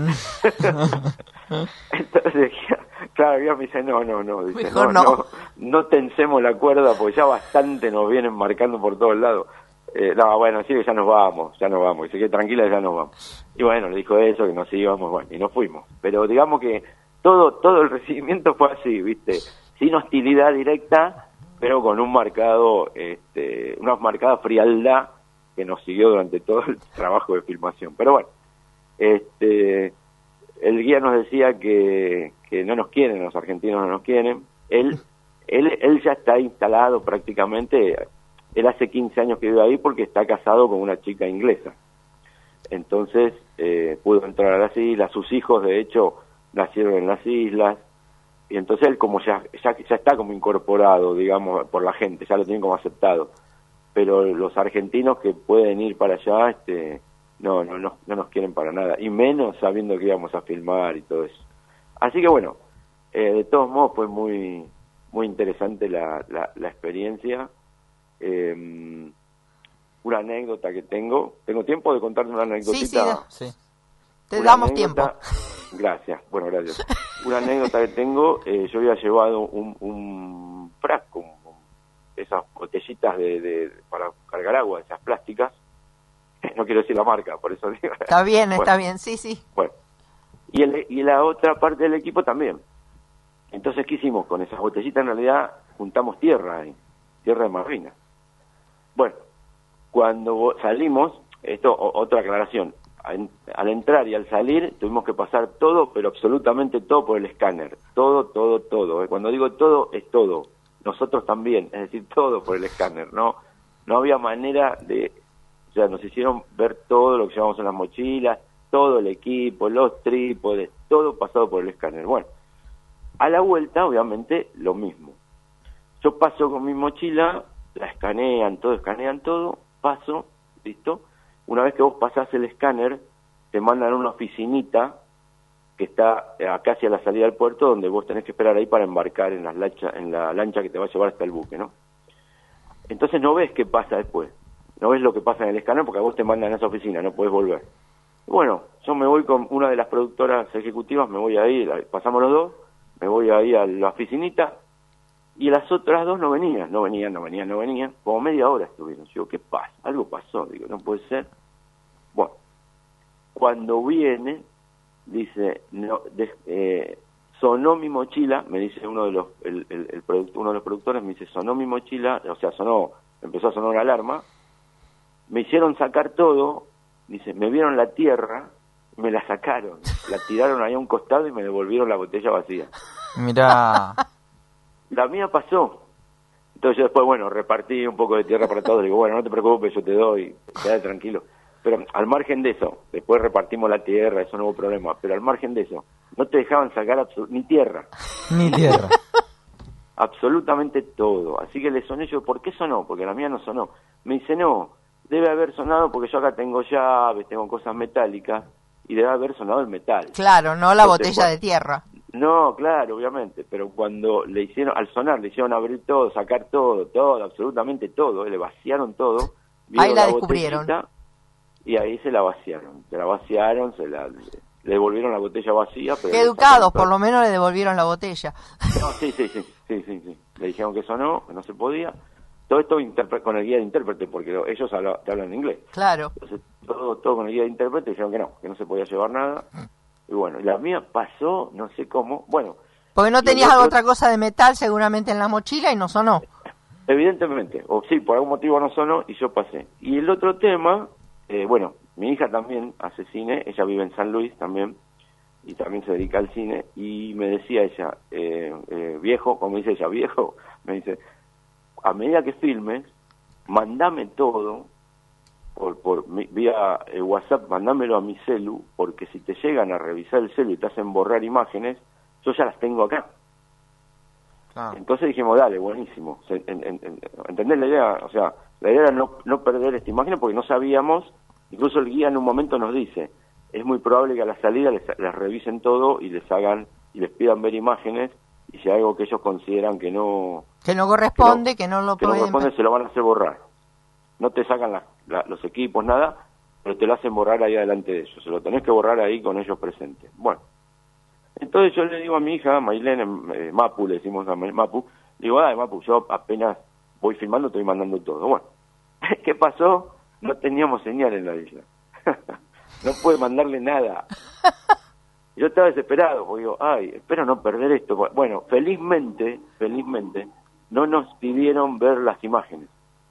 Entonces el guía, claro, el guía me dice, no, no, no, dice, Mejor no, no. no, no tensemos la cuerda porque ya bastante nos vienen marcando por todos lados. Eh, no, bueno, sí, ya nos vamos, ya nos vamos. Dice que tranquila, ya nos vamos. Y bueno, le dijo eso, que nos íbamos, bueno, y nos fuimos. Pero digamos que todo todo el recibimiento fue así, ¿viste? Sin hostilidad directa, pero con un marcado, este, una marcada frialdad que nos siguió durante todo el trabajo de filmación. Pero bueno, este, el guía nos decía que, que no nos quieren, los argentinos no nos quieren. Él, él, él ya está instalado prácticamente, él hace quince años que vive ahí porque está casado con una chica inglesa. Entonces eh, pudo entrar a las islas, sus hijos de hecho nacieron en las islas, y entonces él como ya, ya, ya está como incorporado, digamos, por la gente, ya lo tienen como aceptado. Pero los argentinos que pueden ir para allá, este, no, no, no, no nos quieren para nada, y menos sabiendo que íbamos a filmar y todo eso. Así que bueno, eh, de todos modos fue muy, muy interesante la, la, la experiencia. Eh, una anécdota que tengo, ¿tengo tiempo de contarte una anécdotita? Sí, sí. Te Una damos tiempo. anécdota- Gracias, bueno, gracias. Una anécdota que tengo, eh, yo había llevado un, un frasco, un- esas botellitas de, de para cargar agua, esas plásticas, no quiero decir la marca, por eso digo. Está bien, Bueno, está bien, sí, sí. Bueno, y, el, y la otra parte del equipo también. Entonces, ¿qué hicimos? Con esas botellitas en realidad juntamos tierra ahí, tierra de Malvinas. Bueno, cuando salimos, esto o- otra aclaración, al, al entrar y al salir tuvimos que pasar todo, pero absolutamente todo por el escáner, todo, todo, todo. ¿eh? Cuando digo todo, es todo. Nosotros también, es decir, todo por el escáner, ¿no? No había manera de, o sea, nos hicieron ver todo lo que llevamos en las mochilas, todo el equipo, los trípodes, todo pasado por el escáner. Bueno, a la vuelta, obviamente, lo mismo. Yo paso con mi mochila, la escanean, todo, escanean todo, paso, listo. Una vez que vos pasás el escáner, te mandan a una oficinita que está acá hacia la salida del puerto, donde vos tenés que esperar ahí para embarcar en, las lancha, en la lancha que te va a llevar hasta el buque, ¿no? entonces no ves qué pasa después, no ves lo que pasa en el escáner porque a vos te mandan a esa oficina, no podés volver. Bueno, yo me voy con una de las productoras ejecutivas, me voy ahí, pasamos los dos, me voy ahí a la oficinita, y las otras dos no venían, no venían, no venían, no venían, como media hora estuvieron. Yo, ¿qué pasa? Algo pasó, digo, no puede ser. Bueno, cuando viene, dice, no, de, eh, sonó mi mochila, me dice uno de los, el, el, el producto, uno de los productores, me dice, sonó mi mochila, o sea, sonó, empezó a sonar una alarma, me hicieron sacar todo, dice, me vieron la tierra, me la sacaron, la tiraron ahí a un costado y me devolvieron la botella vacía. Mirá. La mía pasó. Entonces yo después, bueno, repartí un poco de tierra para todos. Digo, bueno, no te preocupes, yo te doy, quédate tranquilo. Pero al margen de eso, después repartimos la tierra, eso no hubo problema. Pero al margen de eso, no te dejaban sacar absol- ni tierra. Ni tierra. Absolutamente todo. Así que le soné yo, ¿por qué sonó? Porque la mía no sonó. Me dice, no, debe haber sonado porque yo acá tengo llaves, tengo cosas metálicas, y debe haber sonado el metal. Claro, no la Entonces, botella bueno, de tierra. No, claro, obviamente, pero cuando le hicieron, al sonar, le hicieron abrir todo, sacar todo, todo, absolutamente todo, le vaciaron todo. Ahí la descubrieron. Y ahí se la vaciaron, se la vaciaron, se la, le devolvieron la botella vacía. Pero Qué educados, por lo menos le devolvieron la botella. No, sí, sí, sí, sí, sí, sí. Le dijeron que eso no, que no se podía. Todo esto interpre- con el guía de intérprete, porque ellos habla, te hablan inglés. Claro. Entonces, todo, todo con el guía de intérprete, dijeron que no, que no se podía llevar nada. Y bueno, la mía pasó, no sé cómo, bueno. Porque no tenías otro, otra cosa de metal seguramente en la mochila y no sonó. Evidentemente, o sí, por algún motivo no sonó y yo pasé. Y el otro tema, eh, bueno, mi hija también hace cine, ella vive en San Luis también, y también se dedica al cine, y me decía ella, eh, eh, viejo, como dice ella, viejo, me dice, a medida que filmes, mandame todo, por, por vía eh, WhatsApp, mandámelo a mi celu, porque si te llegan a revisar el celu y te hacen borrar imágenes, yo ya las tengo acá. Claro. Entonces dijimos, dale, buenísimo. En, en, en, ¿entendés la idea? O sea, la idea era no, no perder esta imagen porque no sabíamos, incluso el guía en un momento nos dice, es muy probable que a la salida les, les revisen todo y les hagan, y les pidan ver imágenes, y si hay algo que ellos consideran que no... Que no corresponde, que no, que no lo que no pueden... corresponde, se lo van a hacer borrar. No te sacan la, la, los equipos, nada, pero te lo hacen borrar ahí adelante de ellos. Se lo tenés que borrar ahí con ellos presentes. Bueno, entonces yo le digo a mi hija, Mailén, eh, Mapu, le decimos a Mapu, digo, ay, Mapu, yo apenas voy filmando, estoy mandando todo. Bueno, ¿qué pasó? No teníamos señal en la isla. No pude mandarle nada. Yo estaba desesperado, porque digo, ay, espero no perder esto. Bueno, felizmente, felizmente, no nos pidieron ver las imágenes.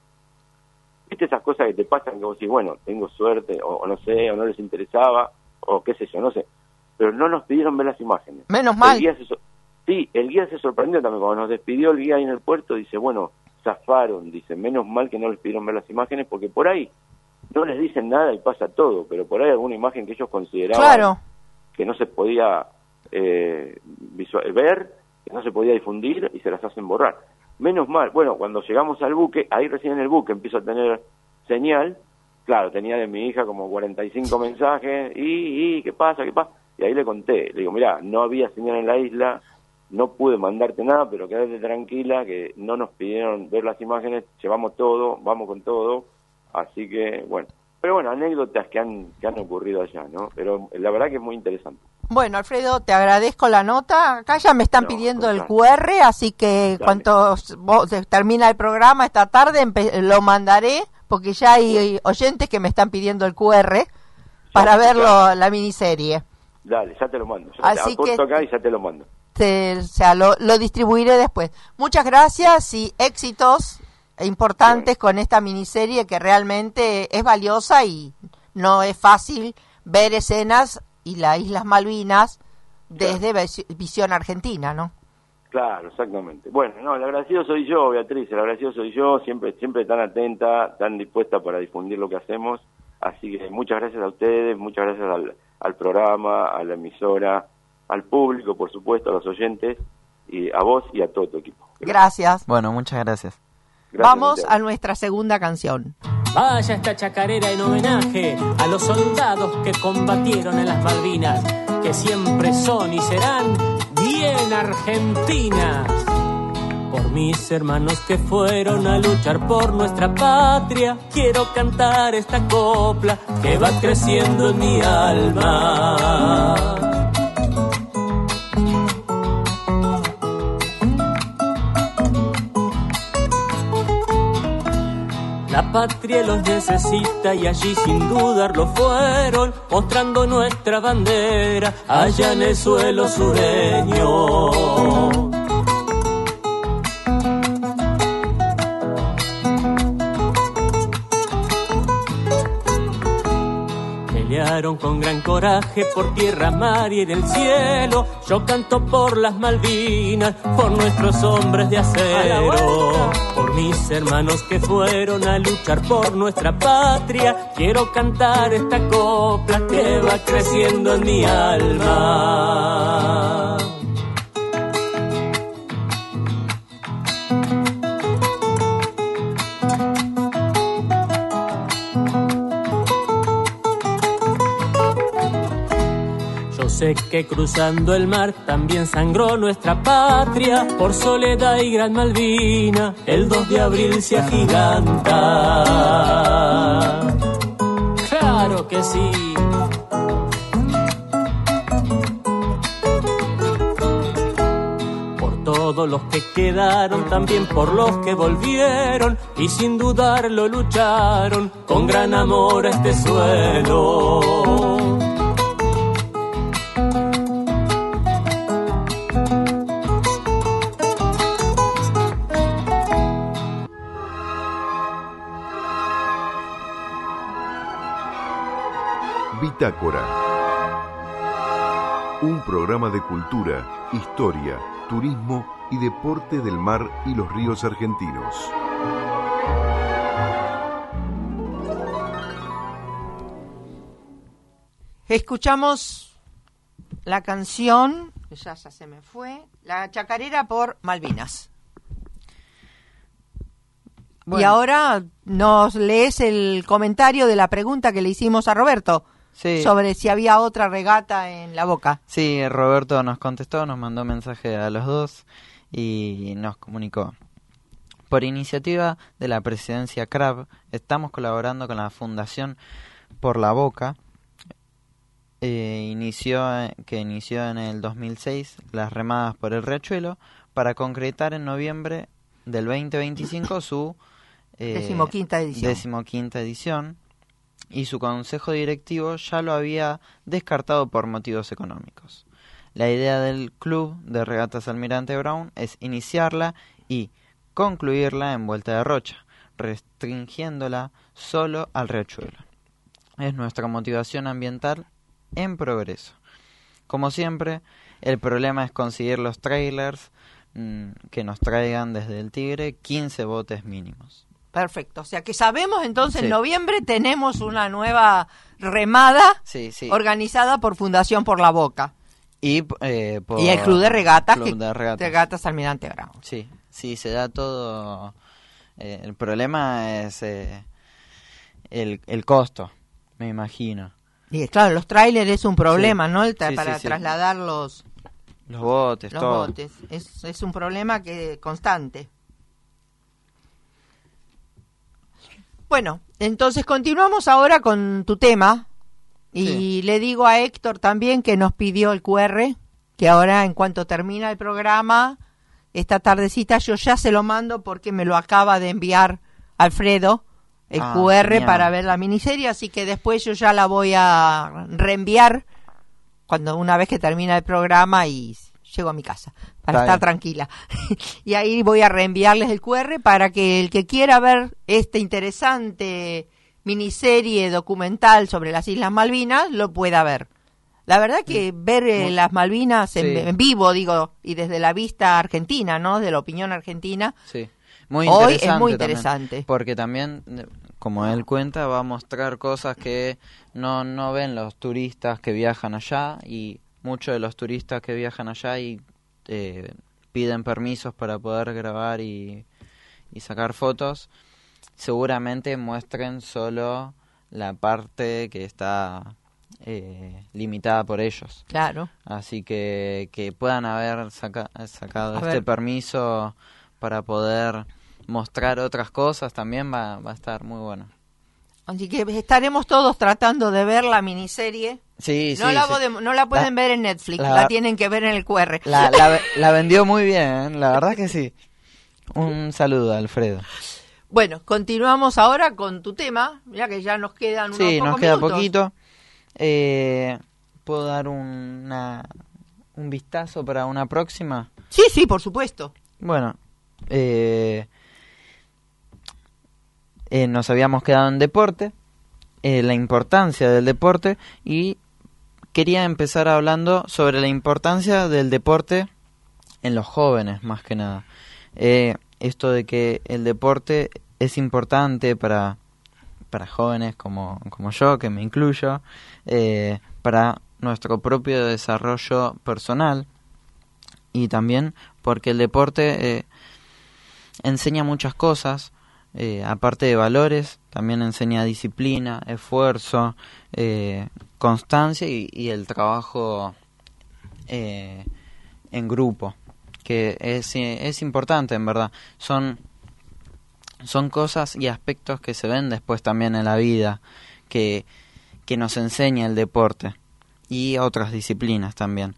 ¿Viste esas cosas que te pasan que vos decís, bueno, tengo suerte, o, o no sé, o no les interesaba, o qué sé yo, no sé? Pero no nos pidieron ver las imágenes. Menos mal. El guía se so- sí, el guía se sorprendió también. Cuando nos despidió el guía ahí en el puerto, dice, bueno, zafaron, dice, menos mal que no les pidieron ver las imágenes, porque por ahí no les dicen nada y pasa todo, pero por ahí alguna imagen que ellos consideraban Claro. que no se podía eh, visual- ver, que no se podía difundir, y se las hacen borrar. Menos mal, bueno, cuando llegamos al buque, ahí recién en el buque empiezo a tener señal, claro, tenía de mi hija como cuarenta y cinco mensajes, y, y, ¿qué pasa, qué pasa? Y ahí le conté, le digo, mirá, no había señal en la isla, no pude mandarte nada, pero quédate tranquila, que no nos pidieron ver las imágenes, llevamos todo, vamos con todo, así que, bueno. Pero bueno, anécdotas que han, que han ocurrido allá, ¿no? Pero la verdad que es muy interesante. Bueno, Alfredo, te agradezco la nota. Acá ya me están No, pidiendo el total. Q R, así que Dale. cuando vos termina el programa esta tarde empe- lo mandaré, porque ya hay oyentes que me están pidiendo el Q R para Ya, verlo, ya. la miniserie. Dale, ya te lo mando. Ya Así te que- acorto acá y ya te lo mando. Te- o sea, lo, lo distribuiré después. Muchas gracias y éxitos importantes con esta miniserie que realmente es valiosa y no es fácil ver escenas y las Islas Malvinas desde vis- visión argentina, ¿no? Claro, exactamente. Bueno, no, el agradecido soy yo, Beatriz, el agradecido soy yo, siempre siempre tan atenta, tan dispuesta para difundir lo que hacemos. Así que muchas gracias a ustedes, muchas gracias al, al programa, a la emisora, al público, por supuesto, a los oyentes, y a vos y a todo tu equipo. Gracias. Bueno, muchas gracias. Gracias, Vamos Santiago. a nuestra segunda canción. Vaya esta chacarera en homenaje a los soldados que combatieron en las Malvinas, que siempre son y serán bien argentinas. Por mis hermanos que fueron a luchar por nuestra patria, quiero cantar esta copla que va creciendo en mi alma. La patria los necesita y allí sin dudar lo fueron, mostrando nuestra bandera allá en el suelo sureño. Pelearon con gran coraje por tierra, mar y en el cielo. Yo canto por las Malvinas, por nuestros hombres de acero, por mis hermanos que fueron a luchar por nuestra patria. Quiero cantar esta copla que va creciendo en mi alma. Sé que cruzando el mar también sangró nuestra patria, por Soledad y Gran Malvina el dos de abril se agiganta. ¡Claro que sí! Por todos los que quedaron, también por los que volvieron y sin dudarlo lucharon con gran amor a este suelo. Bitácora. Un programa de cultura, historia, turismo y deporte del mar y los ríos argentinos. Escuchamos la canción, que ya, ya se me fue, La Chacarera por Malvinas. Bueno. Y ahora nos lees el comentario de la pregunta que le hicimos a Roberto. Sí. Sobre si había otra regata en La Boca. Sí, Roberto nos contestó, nos mandó mensaje a los dos y nos comunicó. Por iniciativa de la presidencia C R A B, estamos colaborando con la Fundación Por La Boca, eh, inició, que inició en el dos mil seis las remadas por el Riachuelo, para concretar en noviembre del veinte veinticinco su eh, decimoquinta edición. decimoquinta edición. Y su consejo directivo ya lo había descartado por motivos económicos. La idea del Club de Regatas Almirante Brown es iniciarla y concluirla en Vuelta de Rocha, restringiéndola solo al Riachuelo. Es nuestra motivación ambiental en progreso. Como siempre, el problema es conseguir los trailers mmm, que nos traigan desde el Tigre quince botes mínimos. Perfecto, o sea que sabemos entonces sí. En noviembre tenemos una nueva remada sí, sí. organizada por Fundación Por La Boca. Y, eh, por y el Club de Regatas, Club de Regatas. Que, regatas Almirante Brown. Sí, sí, se da todo. Eh, el problema es eh, el, el costo, me imagino. Y claro, los trailers es un problema, sí. ¿no? El tra- sí, para sí, sí. trasladar los, los botes, los todo. botes. Es, es un problema que constante. Bueno, entonces continuamos ahora con tu tema y sí. Le digo a Héctor también que nos pidió el cu erre, que ahora en cuanto termina el programa, esta tardecita yo ya se lo mando porque me lo acaba de enviar Alfredo, el ah, cu erre genial. Para ver la miniserie, así que después yo ya la voy a reenviar cuando una vez que termina el programa y llego a mi casa para Está estar bien. tranquila. Y ahí voy a reenviarles el cu erre para que el que quiera ver esta interesante miniserie documental sobre las Islas Malvinas lo pueda ver. La verdad que ver eh, las Malvinas en, sí. en vivo, digo, y desde la vista argentina, ¿no? De la opinión argentina. Sí. Muy Hoy interesante es muy también, interesante. porque también, como él cuenta, va a mostrar cosas que no, no ven los turistas que viajan allá, y muchos de los turistas que viajan allá y eh, piden permisos para poder grabar y, y sacar fotos, seguramente muestren solo la parte que está eh, limitada por ellos. Claro. Así que que puedan haber saca, sacado A este ver. permiso para poder mostrar otras cosas también va, va a estar muy bueno. Así que estaremos todos tratando de ver la miniserie. Sí, no sí, la sí. podemos, no la pueden la, ver en Netflix, la, la tienen que ver en el Q R. La, la, la vendió muy bien, la verdad que sí. Un saludo, Alfredo. Bueno, continuamos ahora con tu tema, ya que ya nos quedan unos sí, pocos nos queda minutos. poquito. Eh, ¿Puedo dar una, un vistazo para una próxima? Sí, sí, por supuesto. Bueno, eh, eh, nos habíamos quedado en deporte, eh, la importancia del deporte, y quería empezar hablando sobre la importancia del deporte en los jóvenes, más que nada. Eh, esto de que el deporte es importante para, para jóvenes como, como yo, que me incluyo, eh, para nuestro propio desarrollo personal, y también porque el deporte eh, enseña muchas cosas, eh, aparte de valores, también enseña disciplina, esfuerzo, eh, constancia y, y el trabajo eh, en grupo, que es, es importante, en verdad. Son, son cosas y aspectos que se ven después también en la vida, que, que nos enseña el deporte y otras disciplinas también.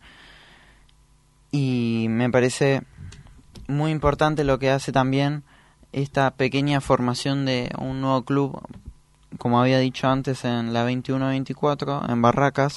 Y me parece muy importante lo que hace también esta pequeña formación de un nuevo club, como había dicho antes, en la veintiuno veinticuatro, en Barracas,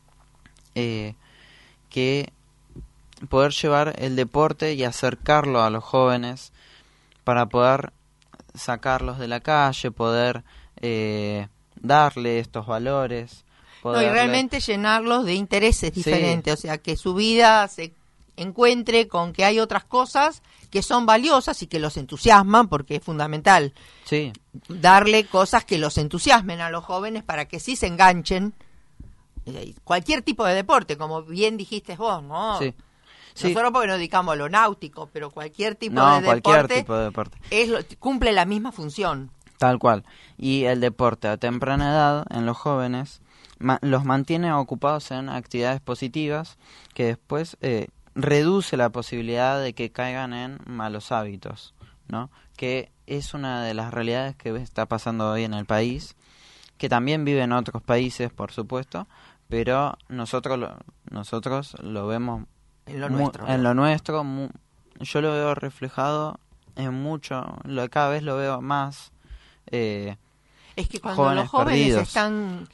eh, que poder llevar el deporte y acercarlo a los jóvenes para poder sacarlos de la calle, poder eh, darle estos valores. No, y realmente llenarlos de intereses diferentes, sí. O sea, que su vida se encuentre con que hay otras cosas que son valiosas y que los entusiasman, porque es fundamental sí. darle cosas que los entusiasmen a los jóvenes para que sí se enganchen. Cualquier tipo de deporte, como bien dijiste vos, ¿no? Sí. Sí. Nosotros porque nos dedicamos a lo náutico, pero cualquier tipo no, de cualquier deporte, tipo de deporte. Es lo, cumple la misma función. Tal cual. Y el deporte a temprana edad en los jóvenes ma- los mantiene ocupados en actividades positivas que después eh, reduce la posibilidad de que caigan en malos hábitos, ¿no? Que es una de las realidades que está pasando hoy en el país, que también vive en otros países, por supuesto, pero nosotros lo, nosotros lo vemos en lo mu- nuestro. En lo nuestro mu- yo lo veo reflejado en mucho, lo cada vez lo veo más. Eh, es que cuando jóvenes los jóvenes perdidos. están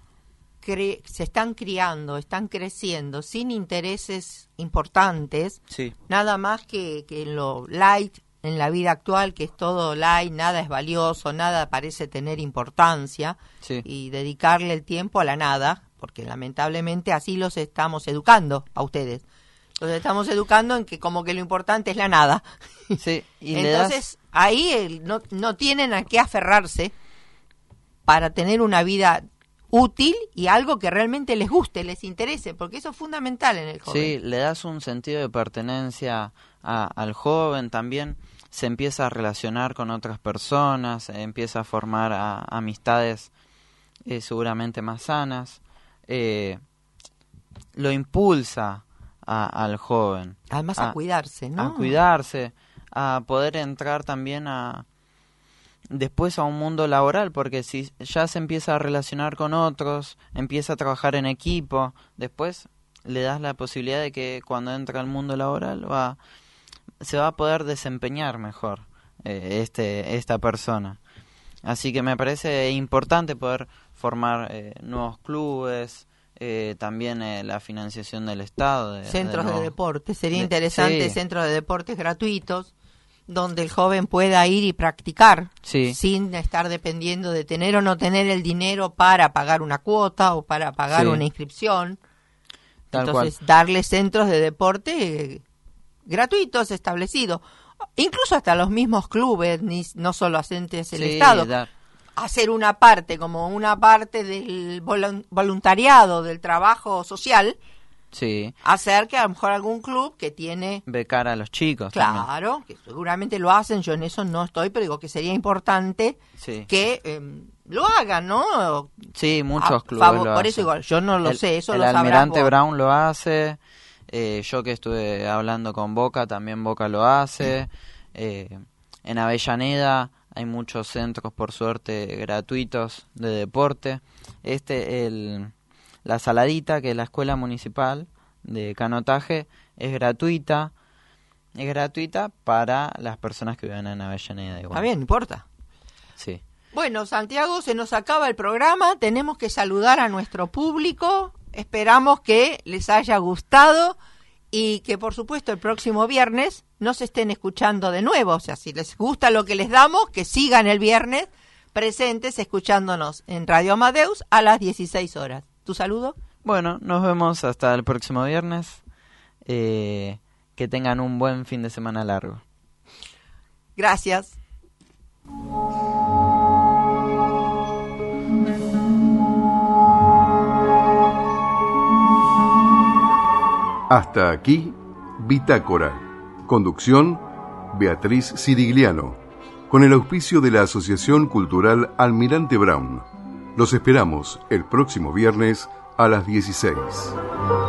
cre- se están criando, están creciendo sin intereses importantes, sí. nada más que, que en lo light, en la vida actual, que es todo light, nada es valioso, nada parece tener importancia, Sí. y dedicarle el tiempo a la nada, porque lamentablemente así los estamos educando a ustedes. Los estamos educando en que como que lo importante es la nada. Sí, y le Entonces, das... ahí el, no, no tienen a qué aferrarse para tener una vida útil y algo que realmente les guste, les interese, porque eso es fundamental en el joven. Sí, le das un sentido de pertenencia a, al joven, también se empieza a relacionar con otras personas, empieza a formar a, amistades eh, seguramente más sanas, eh, lo impulsa a, al joven. Además a, a cuidarse, ¿no? A cuidarse, a poder entrar también a después a un mundo laboral, porque si ya se empieza a relacionar con otros, empieza a trabajar en equipo, después le das la posibilidad de que cuando entra al mundo laboral va se va a poder desempeñar mejor eh, este esta persona. Así que me parece importante poder formar eh, nuevos clubes, eh, también eh, la financiación del Estado. De, centros de, de deporte, sería de, interesante sí. centros de deportes gratuitos, donde el joven pueda ir y practicar, sí. sin estar dependiendo de tener o no tener el dinero para pagar una cuota o para pagar sí. una inscripción. Tal Entonces, cual. darle centros de deporte eh, gratuitos establecidos, incluso hasta los mismos clubes, ni, no solo agentes del sí, Estado. Dar. Hacer una parte, como una parte del voluntariado, del trabajo social, sí. hacer que a lo mejor algún club que tiene... becar a los chicos. Claro, también. que seguramente lo hacen, yo en eso no estoy, pero digo que sería importante sí. que eh, lo hagan, ¿no? Sí, muchos a clubes favor, lo por hacen. eso igual, yo no lo el, sé, eso el lo sabrás Almirante vos. Brown lo hace, eh, yo que estuve hablando con Boca, también Boca lo hace, Eh, en Avellaneda hay muchos centros, por suerte, gratuitos de deporte. Este, el, la Saladita, que es la escuela municipal de canotaje, es gratuita. Es gratuita para las personas que viven en Avellaneda. Igual. Está bien, no importa. Sí. Bueno, Santiago, se nos acaba el programa. Tenemos que saludar a nuestro público. Esperamos que les haya gustado y que, por supuesto, el próximo viernes nos estén escuchando de nuevo. O sea, si les gusta lo que les damos, que sigan el viernes presentes escuchándonos en Radio Amadeus a las dieciséis horas. ¿Tu saludo? Bueno, nos vemos hasta el próximo viernes. Eh... Que tengan un buen fin de semana largo. Gracias. Hasta aquí, Bitácora. Conducción, Beatriz Sirigliano. Con el auspicio de la Asociación Cultural Almirante Brown. Los esperamos el próximo viernes a las dieciséis.